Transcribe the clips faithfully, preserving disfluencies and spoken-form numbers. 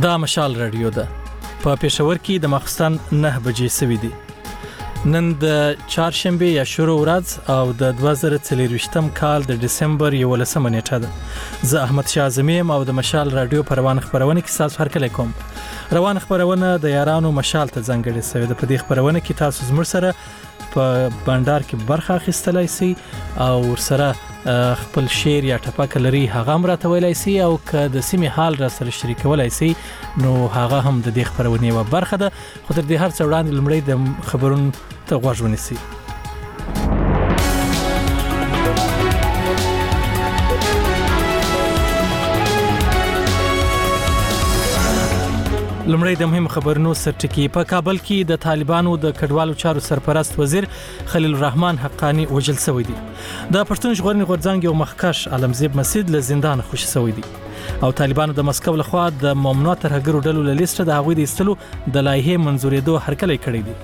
دا مشال رادیو ده. په پېښور کې د ماخستن نه بجې سوي دي. نن د چهارشنبه یا شروع ورځ او د دوه زره څلرویشتم کال د دسمبر یولسمه نیټه ده. زه احمد شاه زمیم او د مشال رادیو په روان خبرونه کې تاسو هرکلی کوم. روان خبرونه د یارانو مشال ته ځانګړې شوې ده. په دې خبرونه کې تاسو زموږ سره په بندر کې برخه اخیستلای شئ او ورسره خپل شعر یا ټپک لري هغه هم راته ویلای شئ او که د سیمې حال را سره شریکولای شئ نو هغه هم د دې خبرونې یوه برخه ده. خو تر دې هر څه وړاندې لومړی د خبرونو ته غوږ ونیسئ. لومړی د مهم خبرونو سرټکی. په کابل کې د طالبانو د کډوالو چارو سرپرست وزیر خلیل الرحمن حقانی وژل شوی دی. د پښتون ژغورنې غورځنګ یو مخکښ عالمزیب مسید له زندان خوشي شوی دی او طالبانو د مسکو لخوا د ممنوع ترهګرو ډلو له لیسته د هغوی د ایستلو د لایحې منظورېدو هرکلی کړی دی.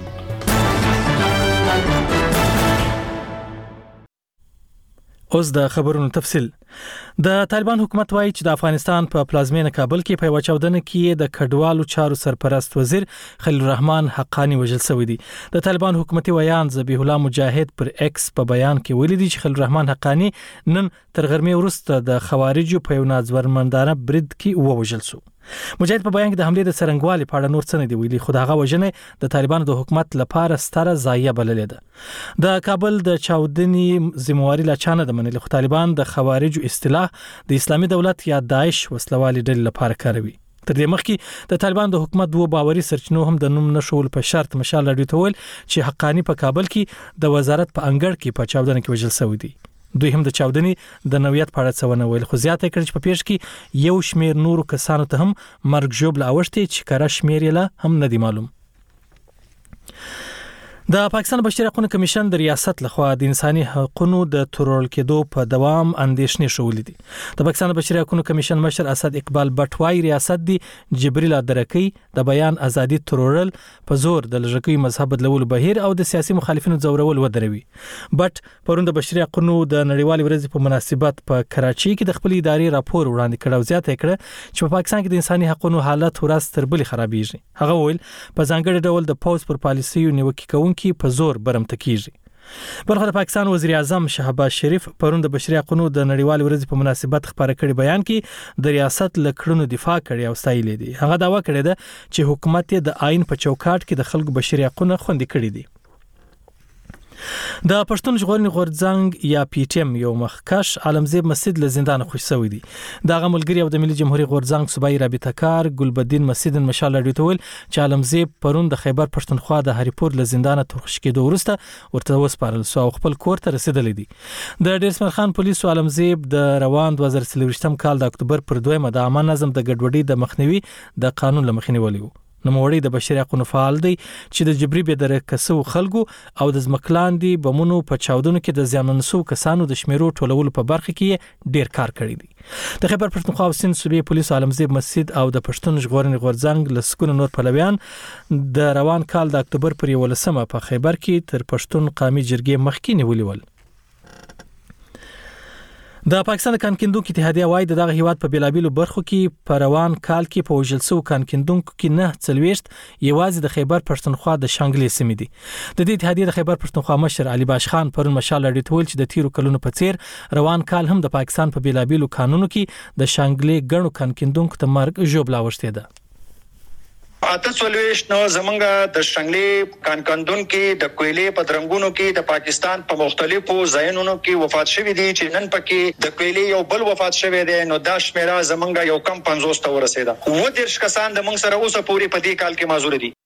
اوس د خبرونو تفصیل. د طالبان حکومت وایي چې د افغانستان په پلازمینه کابل کې په یوه چاودنه کې د کډوالو چارو سرپرست وزیر خلیل الرحمن حقانی وژل شوی دی. د طالبان حکومتي ویان ذبیح الله مجاهد پر ایکس په بیان کې ویلي دی چې خلیل الرحمن حقانی نن تر غرمې وروسته د خوارجو په یو ناځورمندانه برید کې ووژل شو. مجاهد په بیان کې د حملې د څرنګوالي په اړه نور څه نه دی ویلي، خو د هغه وژنې د طالبانو د حکومت لپاره ستره ضایعه بللې ده. د کابل د چاودنې ذمہواري لا چا نه ده منلې، خو طالبان د خوارجو اصطلاح د اسلامي دولت یا داعش وسلوالي ډلې لپاره کاروي. تر دې مخکې د طالبان د حکومت دوه باوري سرچینو هم د نوم نشول په شرط مشال راډیو ته ویل چې حقانی په کابل کې د وزارت په انګړ کې په چاودنه کې وژل شوی دی. دوی هم د چاودنې د نوعیت په اړه څه ونه ویل، خو زیاته کړي چې په پیښ کې یو شمېر نورو کسانو ته هم مرګ ژوبله اوښتې چې کره شمېر یې لا هم نه دی معلوم. د پاکستان بشري حقوقو کمیشن د ریاست لخوا د انساني حقوقو د ترورل کېدو په دوام اندېښنې شولې دي. د پاکستان بشري حقوقو کمیشن مشر اسد اقبال بټ وايي ریاست دی جبريل درکې د بیان ازادي ترورل په زور د لږکي مذهب بدلولو بهیر او د سیاسي مخالفینو ځورول ودروي. بټ پرون د بشري حقوقو د نړیوال ورځ په مناسبت په کراچي کې د خپل ادارې راپور وړاندې کړ او زیاته کړه چې په پاکستان کې د انساني حقوقو حالت ورځ تر بلې خرابېږي. هغه ویل په ځانګړي ډول د پوز پر پالیسیو نیوکه کوونکي په زور برمته کیږي. بلخو د پاکستان وزیر اعظم شهباز شریف پرون د بشري حقوقو د نړیوال ورځ په مناسبت خبره کړي بیان کې د ریاست لکړونو دفاع کړي او ستایلې دي. هغه داوا کړی ده چې حکومت د آئین په چوکاټ کې د خلکو بشري حقوقو خوندي کړي دي. د پښتون ژغورنې غورځنګ یا پی ټی ایم یو مخکښ عالمزیب مسید له زندان خوشي شوی دی. دغه ملګری او د ملي جمهوریت غورځنګ صوبایي رابطه کار ګلبدین مسید مشال راډیو ته ویل چې عالمزیب پرون د خیبر پښتونخوا د هریپور له زندان ترخص کېدو وروسته ورته وسپارل شو او خپل کور ته رسیدلی دی. د ډیرسمر خان پولیسو عالمزیب د روان دوه زره څلرویشتم کال د اکتوبر پر دویمه د عامه نظم د ګډوډۍ د مخنیوي د قانون لمخې نیولی و. نوموړی د بشري حقوقو فعال دی چې د جبري بې درکسو خلکو او د ځمکلاندې بمونو په چاودنو کې د زیانمنسو کسانو د شمیرو ټولولو په برخه کې ډیر کار کړی دی. د خیبر پښتونخوا او سند صوبې پولیسو عالمزیب مسید او د پښتون ژغورنې غورځنګ لسکونه نور پلویان د روان کال د اکتوبر پر یولسمه په خیبر کې تر پښتون قومي جرګې مخکې نیولي ول. د پاکستان د کانکندونکو اتحادیه وايي دغه هیواد په بیلابیلو برخو کې په روان کال کې په وژل شوو کانکندونکو کې نه څلوېښت یوازې د خیبر پښتونخوا د شانګلې سیمې دي. د دې اتحادیې د خیبر پښتونخوا مشر علي باش خان پرون مشال راډیو ته ویل چې د تیرو کلونو په څیر روان کال هم د پاکستان په بیلابیلو قانونو کې د شانګلې ګڼو کانکندونکو ته مرګ ژوبله اوښتې ده. اته څلوېښت نو زمونږ د شنګلې کانکندون کې د کویلې په درنګونو کې د پاکستان په مختلفو ځایونو کې وفات شوي دي چې نن پکې د کویلې یو بل وفات شوی دی. نو دا شمیره زمونږ یو کم پنځوس ته ورسېده. اووه دېرش کسان د موږ سره اوسه پورې په دې کال کې معذور دي.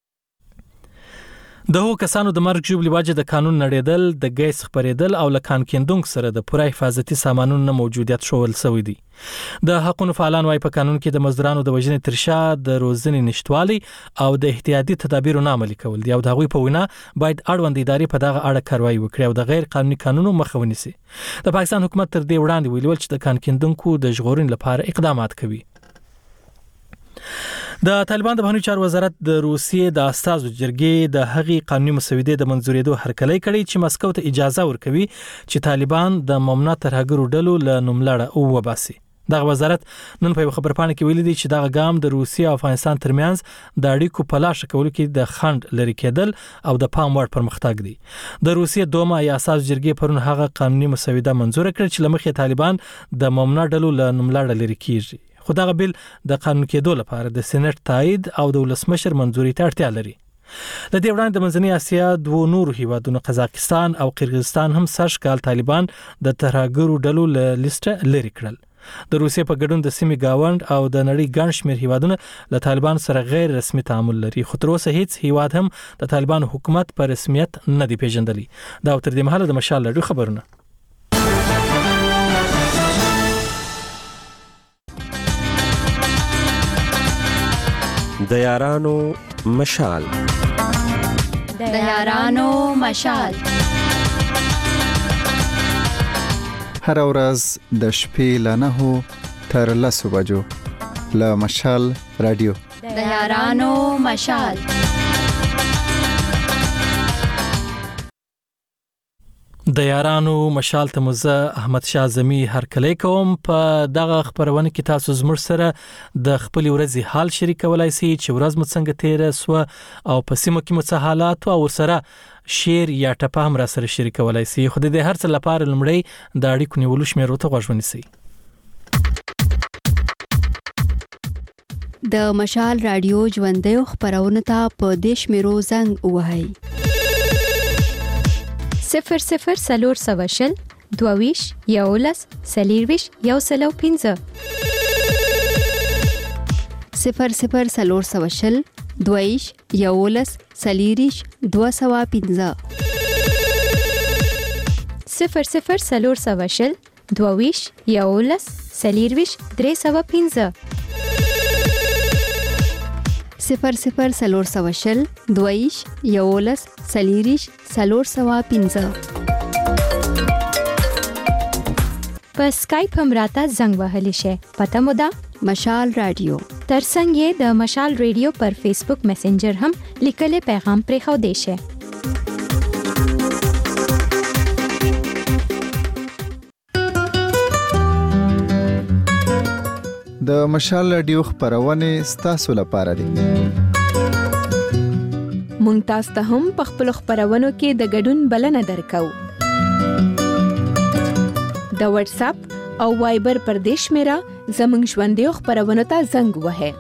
د هغو کسانو د مرګ ژوبلې وجه د قانون نړیدل، د ګیس خپرېدل او له کانکندونکو سره د پوره حفاظتي سامانونو نه موجودیت ښودل شوی دی. د حقوقو فعالان وايي په قانون کې د مزدورانو د وژنې تر شا د روزنې نشټوالي او د احتیاطي تدابیرو نه عملي کول دي او د هغوی په وینا باید اړوند ادارې په دغه اړه کاروایی وکړي او د غیر قانوني قانونو مخه ونیسي. د پاکستان حکومت تر دې وړاندې ویلي چې د کانکندونکو د ژغورنې لپاره اقدامات کوي. د طالبان د بهرنیو چارو وزارت د روسیې د استازو جرګې د هغې قانوني مسودې د منظورېدو هرکلی کړی چې مسکو ته اجازه ورکوي چې طالبان د ممنوع ترهګرو ډلو له نوملړه وباسي. دغه وزارت نن په خبرپاڼه کې ویلي دی چې دغه ګام د روسیې او افغانستان ترمنځ د اړیکو په لاشه کولو کې د خنډ لري کېدل او د پام وړ پرمختګ دی. د روسیې دوما یا اساس جرګې پرون هغه قانوني مسوده منزور کړ چې لمخې طالبان د ممنوع ډلو له نوملړ لري کیږي. خو دغه بیل د قانون کېدو لپاره د سېنات تایید او د ولسمشر منځوري ته اړتیا لري. د دې وړاندې د منځنۍ اسیا دوه نورو هیوادونو قزاقستان او قرغیزستان هم سږکال طالبان د ترهګرو ډلو له لیسټه لري کړل. د روسیې په ګډون د سیمې گاوند او د نړۍ ګڼ شمېر هیوادونه له طالبان سره غیر رسمي تعامل لري، خو تر اوسه هیڅ هیواد هم د طالبان حکومت په رسمیت نه دی پیژندلی. دا تر دې مهاله د مشال راډیو خبرونه. د یارانو مشال د یارانو مشال هر ورځ د شپې له نهو تر لسو بجو له مشال رادیو د یارانو مشال. د یارانو مشال ته مزه احمد شاه زمی هر کله کوم. په دغه خبرونه کې تاسو زموږ سره د خپل ورځې حال شریکولای شئ چې ورځ مو څنګه تیر سو او په سیمه کې مو څه حالات او سره شیر یا ټپه هم را سره شریکولای شئ. خو د دې هر څه لپاره لمړی د اړیکو نیولو شمیرو ته غوږ ونیسئ. د مشال رادیو ژوندۍ خبرونه ته په دیش میرو زنګ وهاي صفر صفر سلور سواشل دوویش یولس سلیرویش یو سلو پینزه صفر صفر سلور سواشل دوویش یولس سلیریش دو سوا پینزه صفر صفر سلور سواشل دوویش یولس سلیرویش درې سوا پینزه صفر صفر سلور سواشل دویش یولس سلیریش سلور سوا پینزه. په سکایپ هم راته زنګ وهلی شي. پته مو ده مشال رادیو. ترڅنګ یې د مشال رادیو پر فیسبوک میسنجر هم لیکلي پیغام پرې خو دی شي. د مشال رادیو خبرونه ستاسو لپاره دي. مونږ تاسو ته هم په خپل خبرونو کې د ګډون بلنه درکو. د واتس اپ او وایبر پر دیش میرا زمنګ ژوندۍ خبرونو ته زنګ وهه.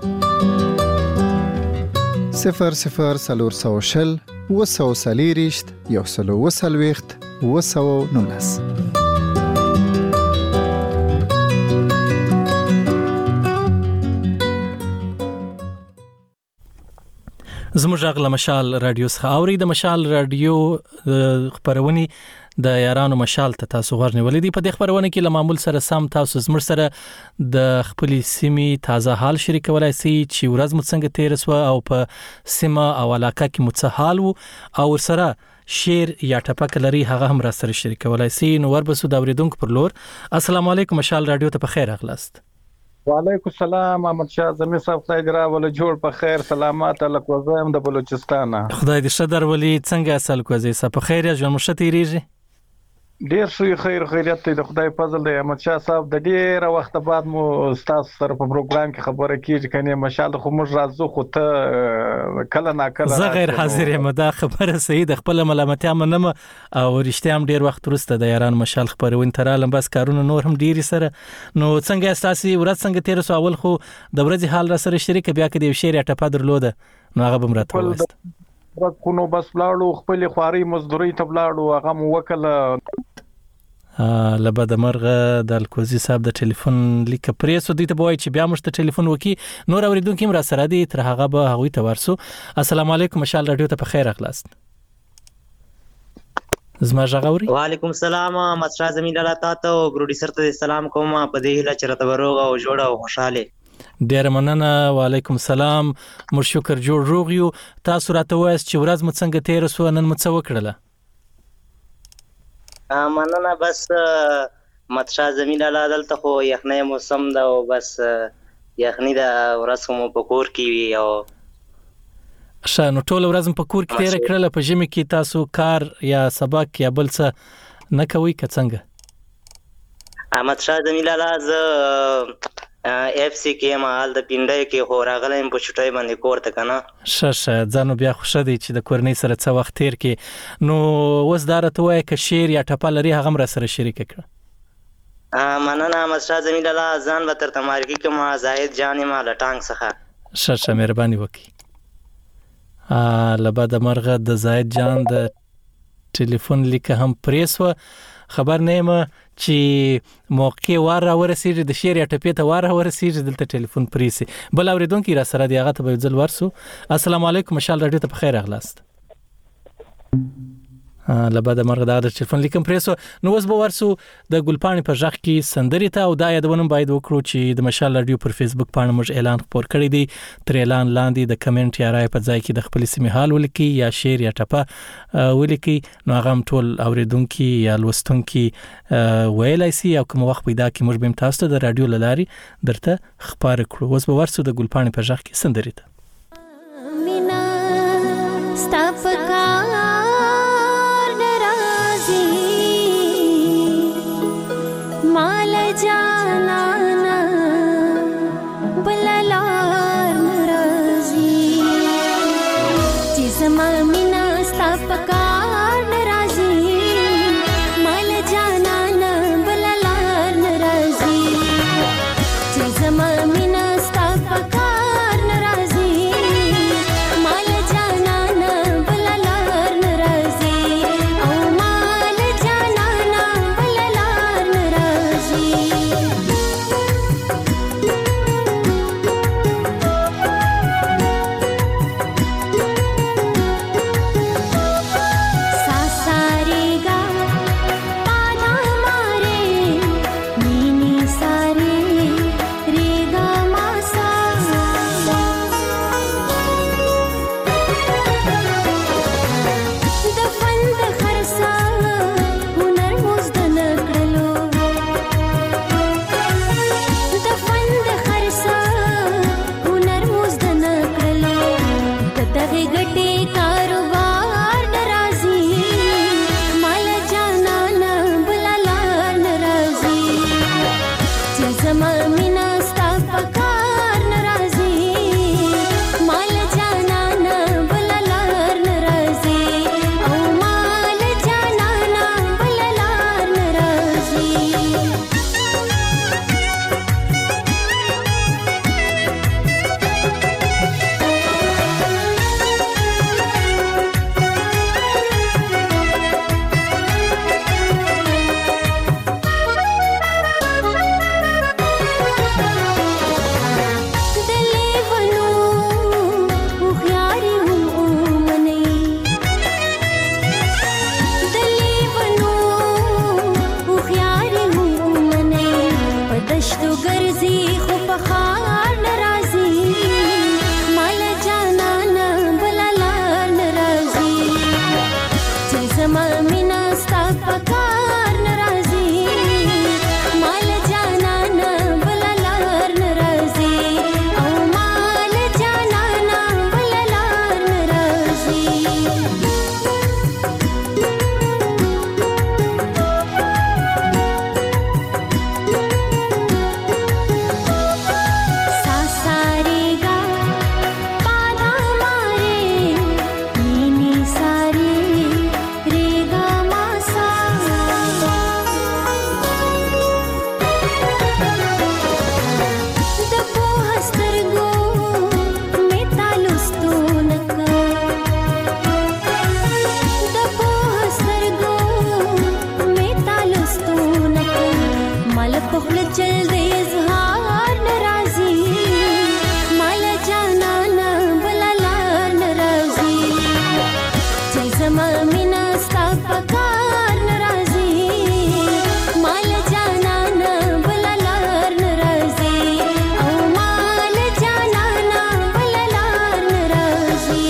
صفر صفر سلور سوشل وسو سلیریشت یو سلو وسلويخت وسو نونس. زموږ غږ مشال رادیو څخه اوري. د مشال رادیو خبرونه د یارانو مشال ته تاسو غوږ نیولې دي. په دې خبرونه کې له معمول سره سم تاسو زموږ سره د خپل سیمې تازه حال شریکولای شئ چې ورځ مو څنګه تیر سو او په سیمه او علاقه کې مو څه حال وو او سره شیر یا ټپک لري هغه هم را سره شریکولای شئ. نو وربسو د اوریدونکو پر لور. السلام علیکم مشال رادیو ته په خیر اغلاست. وعلیکم السلام احمد شاه زمي صاحب خدای دې راول جوړ په خیر سلامات الکوزم د بلوچستان. خدای دې شدر ولي څنګه اصل کوزي صاحب په خیر ژوند مو شته ریږي. ډیر شوی خیر خیریت د خدای فضل دی احمد شاه صاحب. د ډیر وخت بعد مو تاسو سره په پروګرام کې خبره کیږي کنه مشال خو موږ راځو خو ته کله نا کله زه غیر حاضر یم. دا خبره صحیح د خپل ملامتیا منم او رښتیا هم ډیر وخت وروسته د یاران مشال خبرونه ترالم بس کارونه نور هم ډیر سره. نو څنګه اساسي ورځ څنګه تیر سو اول خو د ورځې حال را سره شریک بیا کې د شیر ټپه درلوده نو هغه بم راته وست. خو نو بس لاړو خپل خواري مزدوري ته لاړو هغه مو وکړه لبا د مرغه د الکوزي صاحب د ټلیفون لیک پریسو دي ته وای چې بیا مشته ټلیفون وکي. نور اوریدونکو هم را سره دي تر هغه به هغه ته ورسو. السلام علیکم مشال رادیو ته په خیر اخلاص. زما ژغوري. وعلیکم السلام مسرا زمین الله تاسو او پروډوسر ته سلام کوم په دې هله چرته وروغه او جوړه او خوشاله. ډیر مننه. وعلیکم السلام مر شکر جوړ روغ یو. تاسو راته وایس چې ورځ مو څنګه تیر سو نن مو څه وکړله؟ مننه بس متشا زمین الله دلته خو یخنی موسم دا او بس یخنی دا ورځ مو په کور کې وی او شانو ټول ورځ په کور کې تیر کړل. په ژمي کې تاسو کار یا سبق یا بل څه نه کوي که څنګه؟ احمد شاه زمین لالا زه اف سی کې مال د پینډای کې خو راغلم په چټای باندې کور ته کنه. شه شه ځانو بیا خوشا دی چې د کورنۍ سره څه وخت تیر کې. نو اوس دا راته وایي که شعر یا ټپه لري هغه هم را سره شریک کړه. مننه احمد شاه زمین لالا ځان به تر تمارګي کې ما زاهد جان ما لټانګ څخه. شه شه مهرباني وکړي. له بعد مرغه د زاهد جان د ټلیفون لیک هم پریس و. خبر نه یم چې موقع وار را ورسیږي د شعر یا ټپې ته وار را ورسیږي دلته ټلیفون پریسي. بل اوریدونکو را سره دی هغه ته به ځل ورسو. السلام علیکم مشال رادیو ته بخیر اغلاست. له بعد مرغه د ټلیفون لیکم پریسو. نو اوس به ورسو د ګلپاڼې په ژغ کې سندرې ته او دا یادونه باید وکړو چې د مشال رادیو پر فیسبوک باندې موږ اعلان خپور کړی دی. تر اعلان لاندې د کمنټ یا رائے په ځای کې د خپل سیمه حال ولیکي یا شعر یا ټپه ولیکي. نو هغه ټول اوریدونکو یا لوستونکو ویلای سي او کوم وخت پیدا کې موږ به تاسو ته د رادیو لاري درته خبر کړو. اوس به ورسو د ګلپاڼې په ژغ کې سندرې ته. مینا ستاپکا مال جانانا بلالار نرازی چیزما مینا ستا پکار نرازی مال جانانا بلالار نرازی چیزما مینا ستا پکار نرازی مال جانانا بلالار نرازی او مال جانانا بلالار نرازی सासारेगा पाना मारे नीनी सारे रेगा मासा दफन د خرسا هنر مزدن کړلو دفن د خرسا هنر مزدن کړلو دغه ګټي کاروبار ناراضي مال جانانا بلالار ناراضي چې زما مینا ستا پکار ناراضي مال جانانا بلالار ناراضي او مال جانانا بلالار ناراضي دلی ونو هوښیاري ومنئ دلی ونو هوښیاري ومنئ په دشتو ګرځي خو په ښار نه راځي مال جانانا بلالار نه راځي چې زما مینا ستا پکار نه راځي مال جانانا بلالار نه راځي او مال جانانا بلالار نه راځي सासारेगा पाना मारे नीनी सारे रेगा मासा د پوهه سترګو مې تا لوستو نکا د پوهه سترګو مې تا لوستو نکا مال په خوله چل د اظهار ناراضي مال جانانا بلالار ناراضي چې زما مینا ستا پکار ناراضي مال جانانا بلالار ناراضي او مال جانانا بلالار ناراضي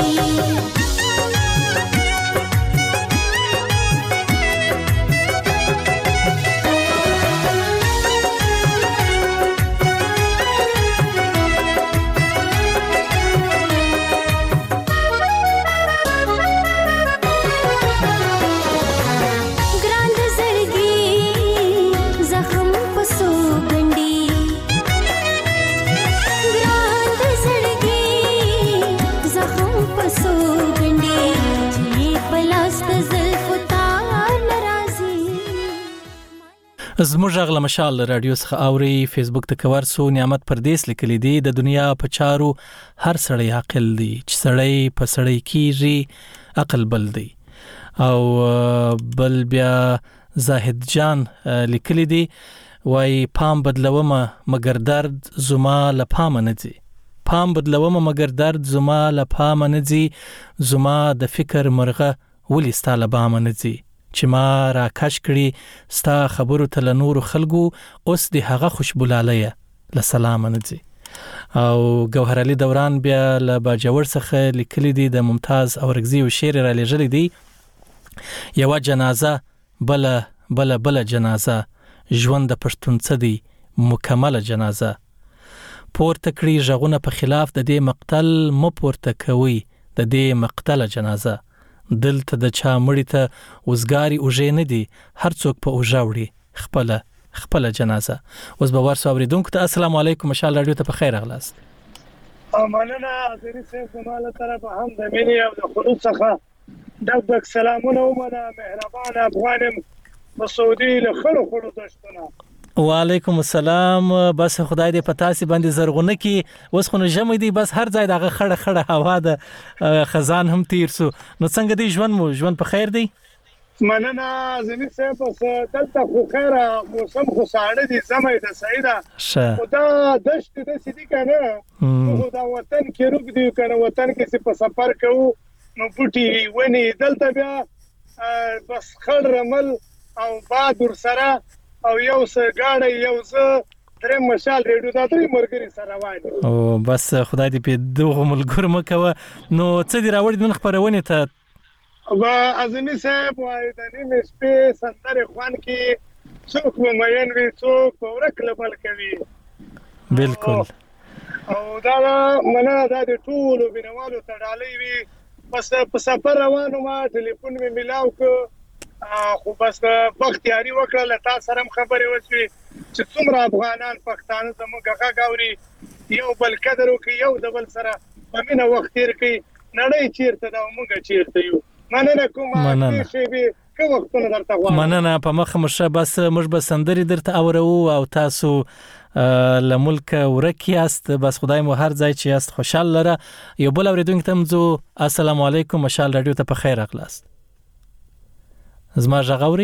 زموږ غل مشال رادیو څخه اوري فیسبوک ته کور سو نعمت پردیس لیکلی دی د دنیا په چارو هر سړی عقل دی چې سړی په سړی کیږي عقل بل دی او بل بیا زاهد جان لیکلی دی وای پام بدلومه مگر درد زما لپام نه دی پام بدلومه مگر درد زما لپام نه دی زما د فکر مرغه ولی ستاله بام نه دی چې ما را کش کړي ستا خبرو ته له نورو خلکو اوس د هغه خوشبولالیه له سلام نه ځي او ګوهر علي دوران بیا له باجوړ څخه لیکلي دي د ممتاز اورګزي او شعر را لېږلي دي یوه جنازه بله بله بله جنازه ژوند د پښتون څه دی مکمله جنازه پورته کړي غږونه په خلاف د دې مقتل مو پورته کوي د دې مقتله جنازه دلته د چا مړی ته وزګاری اوږې نه دي هر څوک په اوږه وړي خپله خپله جنازه اوس به ورسو اورېدونکو ته السلام علیکم مشال رادیو ته په خیر راغلاست مننه حاضري صاحب زما له طرفه هم د مینې او د خلوص څخه ډک ډک سلامونه ومنه مهربان افغان مسعودي له خلو خلو دشتونه وعلیکم السلام بس خدای دې پتا سي باندې زرغونه کې اوس خو نه جمع دي بس هر ځای دغه خړه خړه هوا د خزان هم تیر سو نو څنګه دی ژوند مو ژوند په خیر دی مننه زمي صاحب دلته خو خیره موسم خو ساړه دي زمې د سعیده خدا دشت د سدي کنه خو دا وطن کې روګ دی کنه وطن کې په سفر کوو نو بوټي ونی دلته بیا بس خړ رمل او بادر سره او یو څه گاډي یو څه درې مشال ریډو دا درې مرګري سره وایي او بس خدای دې په دغه ملګر مکوه نو څه دی راوړی نن خبرونه ته وا ازمي صاحب وایي د نیمه شپې سندره خوان کې څوک مېن وی څوک ورک لبل کوي بالکل او دا منه دا د ټولو بنوالو تړالې وي بس په سفر روانو ما ټلیفون می ملاو کو خو بس بختیاري وکړه له تاسو سره خبرې وشوي چې څومره افغانان پښتانه زموږ هغه غاوري یو بل قدر وکي یو د بل سره په مینه وخت تیر کوي نړۍ چیرته دا موږ چیرته یو مننه کوم چې به کوم وختونه درته غواړم مننه په مخ مشه بس موږ به سندري درته اورو او تاسو له ملک ورکیاست بس خدای مو هر ځای چې است خوشاله لره یو بل اوریدونکو ته مزو السلام علیکم مشال رادیو ته په خیر اخلاص زما ژغوري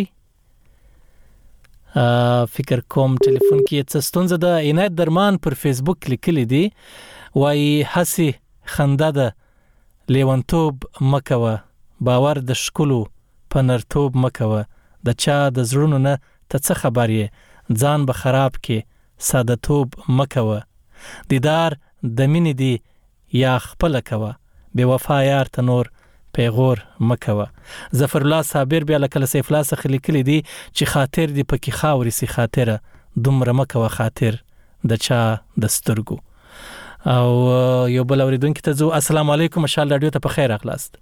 فکر کوم ټلیفون کې څه ستونزه ده عنایت درمان پر فیسبوک لیکلی دی وای حسی خنده ده لیونتوب مکوه باور د شکلو پنرتوب مکوه د چا د زړونو نه ته څه خبر یې ځان به خراب کې ساده توب مکوه دیدار د مینې دی یا خپل کوه بے وفا یار ته نور پیغور مکوه ظفر الله صابر بیا لکه سیف الله څخه لیکلی دی چې خاطر دی پکې خاوري سي خاطره دومره مکوه خاطر د چا د سترګو او یو بل اوریدونکو ته زو السلام علیکم مشال رادیو ته په خیر اخلاص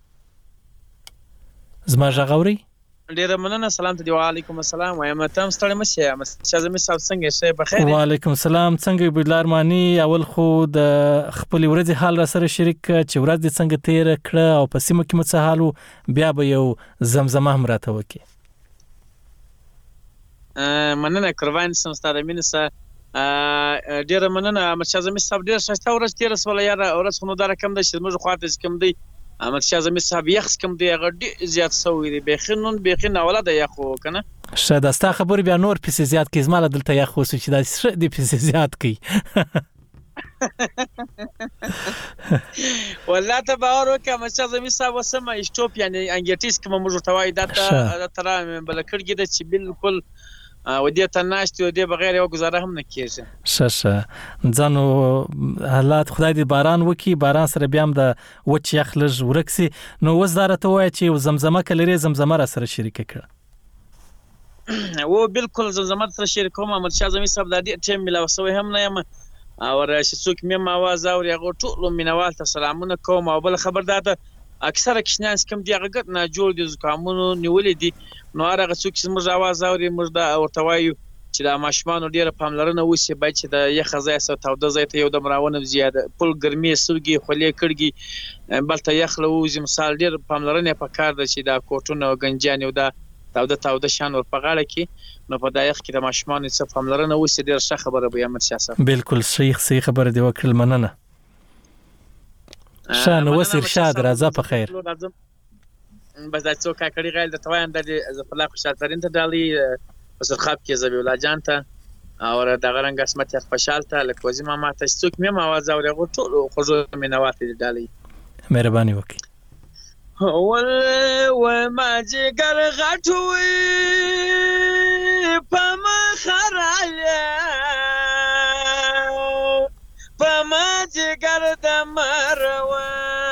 زما ژغوري ډیر مننه سلام ته دی وعلیکم السلام وایم تم ستړی مشه مشازمي صاحب څنګه شې په خیر وعلیکم السلام څنګه بلار مانی اول خو د خپل ورځې حال را سره شریک چې ورځ دې څنګه تیر کړه او په سیمه کې مڅ حالو بیا به یو زمزمه هم راته وکي مننه قربان سم ستاره مینسه ډیر مننه مشازمي صاحب ډیر شته ورځ تیر سول یا ورځ خو نو دا رقم د شمه خواته کم دی احمد شاه زمي صاحب یخ کم دی غډ زیات سوې دی بخنون بخنه اولاده یخو کنه شاید استا خبر بیا نور پس زیات کی زماله دلته یخو چې دا ش دی پس زیات کی والله ته باور وکم چې زمي صاحب وسمه اشټوپ یعنی انګیټیس کوم موږ توای دا تر بل کړګی د چې بالکل و دې ته ناشته و دې بغیر یو گزاره هم نه کیږي ششه ځانو حالات خدای دې باران وکي باران سره بیا هم د وچ یخ لږ ورکسي نو وزدارته وای چې زمزمه کلری زمزمه را سره شریک کړه و بالکل زمزمه سره شریک کوم احمد شاه زمي صاحب د دې ټیم ملا وسوي هم نه یم او راشي څوک مې ماواز او یغه ټول مینوال ته سلامونه کوم او بل خبر داته اکثره کښناس کوم دی هغه ګټ نه جوړ دي زکامونو نیولې دي نو هغه څوک چې موږ आवाज اوري موږ دا ورته وایو چې د ماشومان ډیره پاملرنه وسی بچ د یخ ځای سره تاوده ځای ته یو د مراونه زیاده پل ګرمي سوګي خولې کړګي بلته یخ له وزي مثال ډیر پاملرنه په کار ده چې دا کوټونه او گنجان یو دا تاوده تاوده شان ور په غاړه کې نو په دایخ کې د ماشومان څخه پاملرنه وسی ډیر ښه خبره به امر سیاست بالکل شیخ سی خبره دی وکړل مننه شان وسیر شاد راځه په خیر بس دا څوک کړي غیل د توان د زفلا خوشحال ترين ته ډالي پس خاب کې زبی ولا جان ته او دا غرنګ اسمت یې خوشحال ته لکوزي ماما ته څوک مې आवाज اوري غو ټول خوځو مې نوات دي ډالي مهرباني وکړئ ول و ما جګر غټوي پم خراله پم جګر د مروا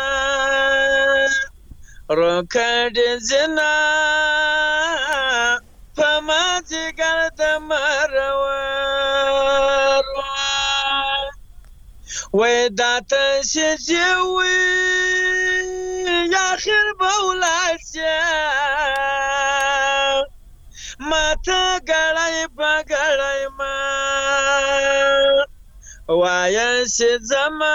روکړ زنا پم جګر د مروا وې داته شجوي یا خیر بولاسه ماته غړای بغړای ما وایس زما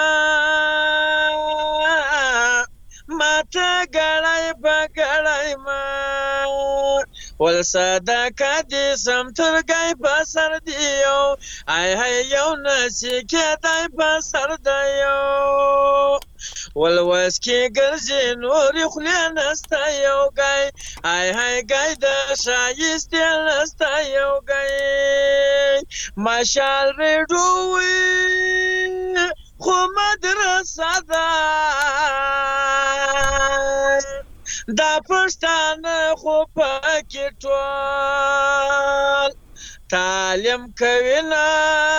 ماته غړای بغړای ما ول صدقه دې سم ترګای بسر دیو آی هي یو نسی کېدای بسر دیو ول واس کې ګرځي نور خلیا نستا یو گای آی هاي گای د شایست نستا یو گای ماشال رډوي خو مدرسه دا دا پښتانه خو پکې ټول تعلیم کوي نه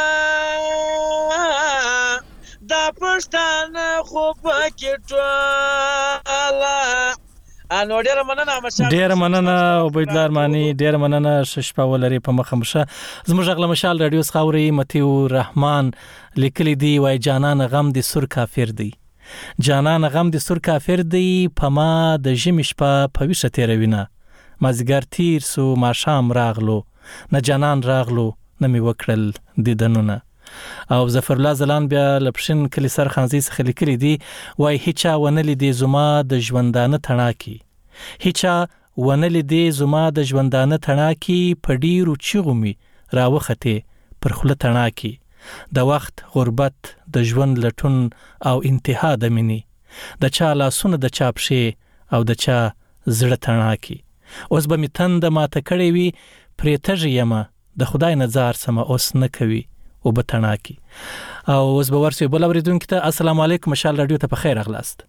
دا پښتانه خو پکې ټول انو ډیر مننه مشال ډیر مننه عبید الله ارمانی ډیر مننه ششپا ولري په مخمشه زموږ غل مشال رادیو خاوري متیو رحمان لیکلی دی وای جانان غم دي سر کافر دی جانان غم دي سر کافر دی پما د ژمش په پويشه تیروینه مازګر تیر سو ما شام راغلو نه جانان راغلو نه می وکړل دیدنونه او ظفر الله زلان بیا لپشن کلی سر خانزي څخه لیکلی دی وای هیچا ونلی دی زما د ژوندانه تڼاکی هیچا ونلی دی زما د ژوندانه تڼاکی پډیرو چغومي راوخته پر خله تڼاکی د وخت غربت د ژوند لټون او انتها د منی د چا لاسونه د چا پښې او د چا زړه تڼاکی اوس به می تند ماته کړی وي پرېتژ یمه د خدای نظر سم اوس نه کوي او بتناکی او اوس به ورسې بل اوریدونکو ته السلام علیکم مشال رادیو ته په خیر اغلاست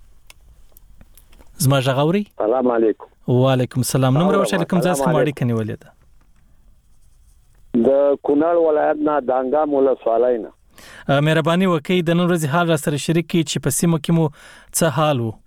زما ژغوري السلام علیکم وعلیکم السلام نمبر ورشه کوم ځاس کومړی کني ولید د کونړ ولایت نه دانګا مولا سوالینا مهرباني وکي د نن ورځې حال را سره شریک کی چې په سیمه کې مو څه حال وو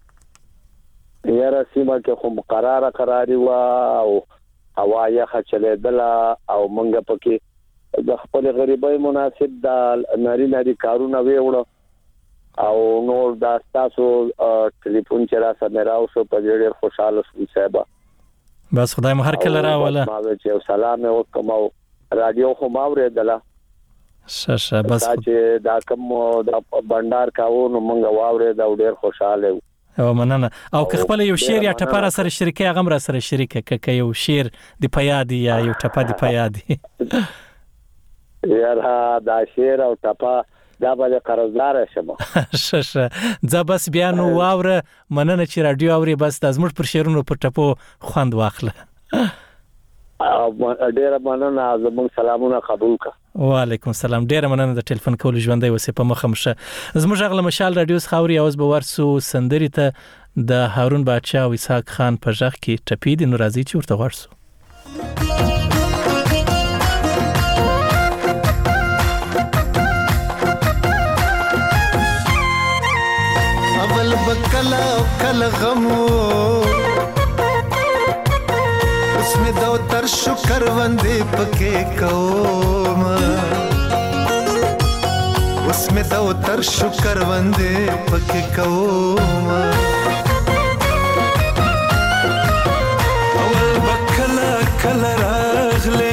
یاره سیمه کې خو مقرره قراری و او هوا یې چلیدله او منګه پکې د خپل غریبۍ مناسب د ناری ناری کارونه ویوړو او نور د تاسو ټلیفون چې را سره راوښو په ډېر خوشاله شوم صاحب بس خدای مو هر کله راوله ما چې سلام وکم او رادیو خو ما ورېدله شاشه بس چې دا کوم د بندر کاو نو مونږ واورې دا ډېر خوشاله او مننه او که خپل یو شعر یا ټپه سره شریکه هغه را سره شریکه ک یو شعر د پیادي یا یو ټپه د پیادي یاره دا شعر او ټپه دا به قرضدار شمه شاشه ځا بس بیا نو واوره مننه چې رادیو اوري بس د زموږ پر شعرونو پر ټپو خوند واخله ډیر مننه زموږ سلامونه قبول کا وعلیکم السلام ډیر مننه د ټلیفون کول ژوندۍ وسه په مخمشه زموږ غل مشال رادیو خاوري اوس به ورسو سندري ته د هارون بادشاه او اسحاق خان په ژغ کې ټپې د نورازي چې ورته ورسو اول بکلا کل غمو اسمه دو تر شکر وندې پکې کوم اسمه دو تر شکر وندې پکې کوم اول بکلا کل راغله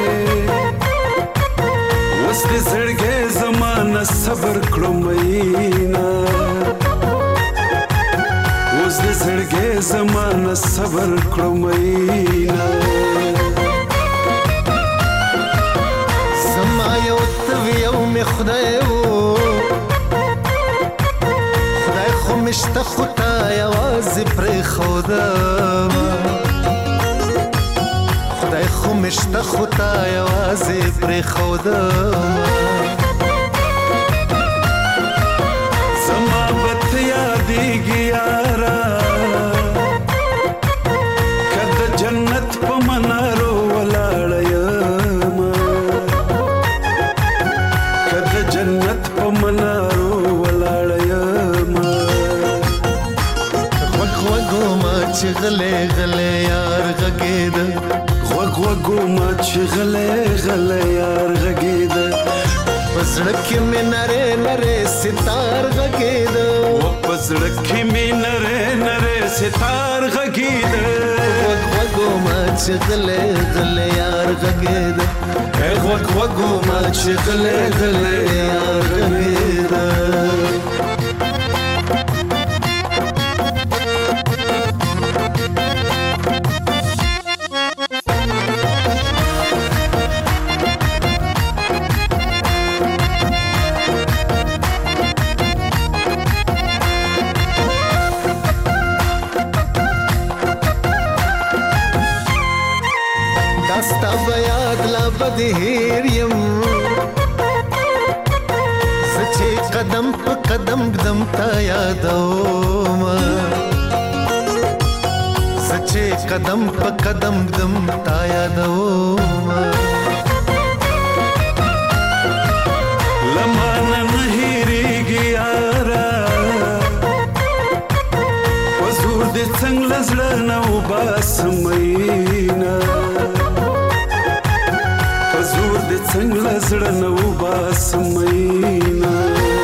وس دې زړګې زمانہ صبر کړم مینا وس دې زړګې زمانه صبر کړو مینا زما یو توی یو می خدای وو خدای خو مشته خو تا یوازې پرې ښودم خدای خو مشته خو تا یوازې پرې ښودم زما به ته یادېږي یاره که د جنت په منارو ولاړه یمه که د جنت په منارو ولاړه یمه غوږ غوږو ما چې غلی غلی یار غږېده غوږ غوږو ما چې غلی غلی یار غږېده په زړه کې مې نرې نرې ستار غږېده په زړه کې مې نرې نرې ستار غږېده غوږ غوږو ما چې غلی غلی یار غږېده غوږ غوږو ما چې غلی غلی یار غږېده داستا بیاد لا بدهیر یم سچې قدم په قدم قدم تا یادوم سچې قدم په قدم قدم تا یادوم لمانه نه هېرېږي یاره په زور دې څنګه له زړه نه وباسم میینه په زور دې څنګه له زړه نه وباسم میینه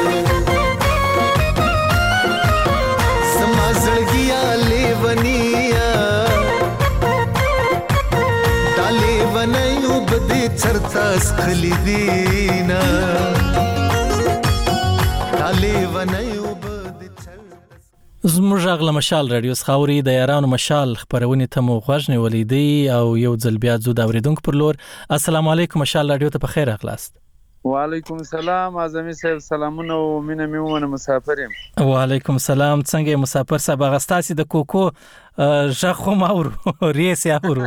زما زړګیا لیونیا دا لیونی اوبه دې چرته څښلي دینه دا لیونی اوبه زموږ غږ له مشال رادیو څخه اوري د یارانو مشال خپرونې ته مو غوږ نیولی دی او یو ځل بیا ځو د اورېدونکو پر لور. السلام علیکم مشال رادیو ته په خیر راغلاست. وعلیکم السلام اعظمي صاحب سلامونه او مینه مې ومنه مسافر یم. وعلیکم السلام څنګه مسافر صاحب هغه ستاسې د کوکو غږ خو م اورو ریس یې اورو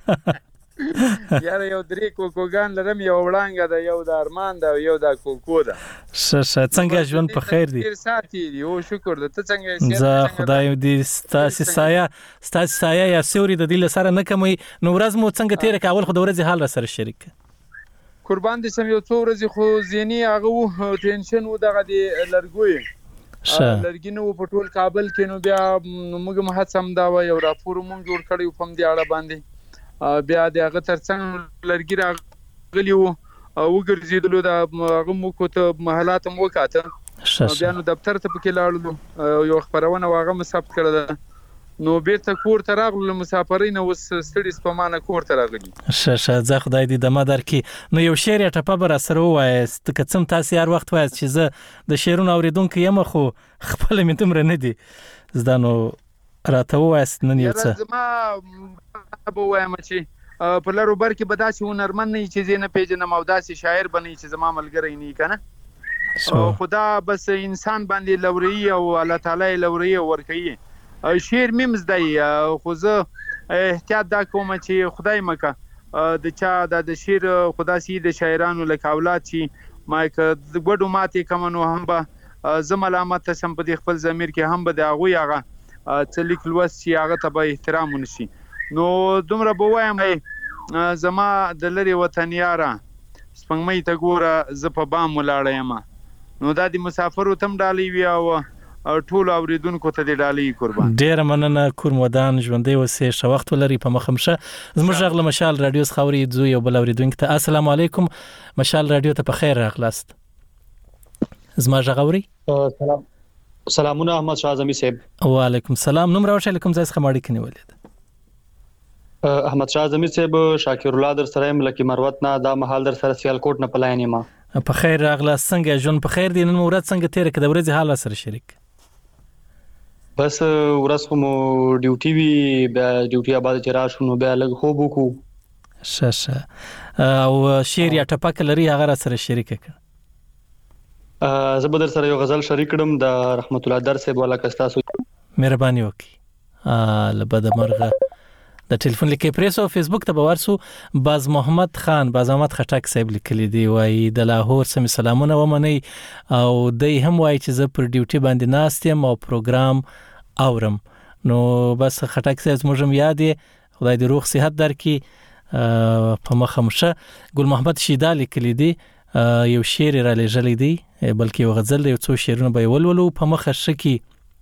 یاره یو درې کوکوګان لرم یو وړانګه ده یو د ارمان ده یو د کوکو ده ښه ښه څنګه ژوند په خیر دی؟ ډېر ساتي دي او شکر ده ته څنګه یې؟ زه خدای دې ستاسې سایه ستاسې سایه یا سیوري د دې له سره نه کموي. نو ورځ مو څنګه تېره کړه؟ اول خو د ورځې حال را سره شریک قربان دې شم. یو څو ورځې خو ذهني هغه و ټینشن و دغه د لرګوی لرګي نه و په ټول کابل کې. نو بیا موږ هم هڅه همدا وه یو راپور مو جوړ کړی و په همدې اړه باندې بیا د هغه تر څنګ لرګي راغلي وو وګرځېدلو د هغه موږ ته محلات هم وکاته بیا نو دفتر ته پکې لاړلو یو خپرونه و هغه مې ثبت کړه ده نو بیرته کور ته راغلو له مسافرۍ نه اوس ستړي سپمانه کور ته راغلي. ښه ښه ځه خدای دې دمه درکړي. نو یو شعر یا ټپه به راسره ووایاست که څه هم تاسې هر وخت وایاست چې زه د شعرونو اورېدونکی یم خو خپله مې دومره نه دي زده نو راته ووایاست نن یو څه. زما به ووایم چې په لر و بر کې به داسې هنرمند نه وي چې زه نه پېژنم او داسې شاعر به نه وي چې زما ملګری نه وي که نه خو دا بس انسان باندې لورهیي او الله تعالی یې لورهیي ورکوي. شعر مې هم زده یي خو زه احتیاط دا کوم چې خدای مکه د چا دا د شعر خو داسې د شاعرانو لکه اولاد چې ما که د ګوډو ماتې کمه نو هم به زه ملامته شم په دې خپل ضمیر کې هم به د هغوی هغه څه لیک لوست چې هغه ته به احترام ونشي. نو دومره به وایم زما د لرې وطن یاره سپوږمۍ ته ګوره زه په بام ولاړه یم. نو دا د مسافرو ته هم ډالۍ وي او ټولو اورېدونکو ته دې ډالۍ قربان. ډېره مننه کورم ودان ژوندی اوسې ښه وخت ولري په مخه مشه. زموږ غږ له مشال رادیو څخه اوري ځو یو بل اورېدونکي ته. السلام علیکم مشال رادیو ته په خیر راغلاست. زما غږ اوري؟ سلام سلامونه احمد شاه اعظمي صاحب. وعلیکم السلام. نوم راوښیه له کوم ځای څخه مو اړیکه نیولې ده؟ احمد شاه اعظمي صاحب شاکر الله در سره یم لکه مروت نه دا مهال در سره سیالکوټ نه پلاین یم. په خیر راغلاست. څنګه ژوند په خیر دی؟ نن مو ورځ څنګه تېره کړه؟ د ورځې حال سره شریک. بس ورځ خو مو ډیوټي وی بیا ډیوټي آباد چې راشو نو بیا لږ خوب وکړو. ښه او شعر یا ټپک لري هغه را سره شریک کړه. زه به در سره یو غزل شریک کړم د رحمت الله در صاحب والا کستاسو. مهرباني وکړئ. لبد مرغه د ټلیفون لیکي پریسو فیسبوک ته باورسو باز محمد خان باز احمد خټک صاحب لیکلی دی وای د لاهور سم سلامونه ومني او دای هم وای چې زه پر ډیوټي باندې ناست یم او پروګرام اورم. نو بس خټک صاحب زموږ یاد خدای دې روغ صحت درکړي په مخه مشه. ګل محمد شیدا لیکلی دی یو شعر را لېږلی دی بلکې یو غزل یو څو شعرونه به ولولو. په مخه شکی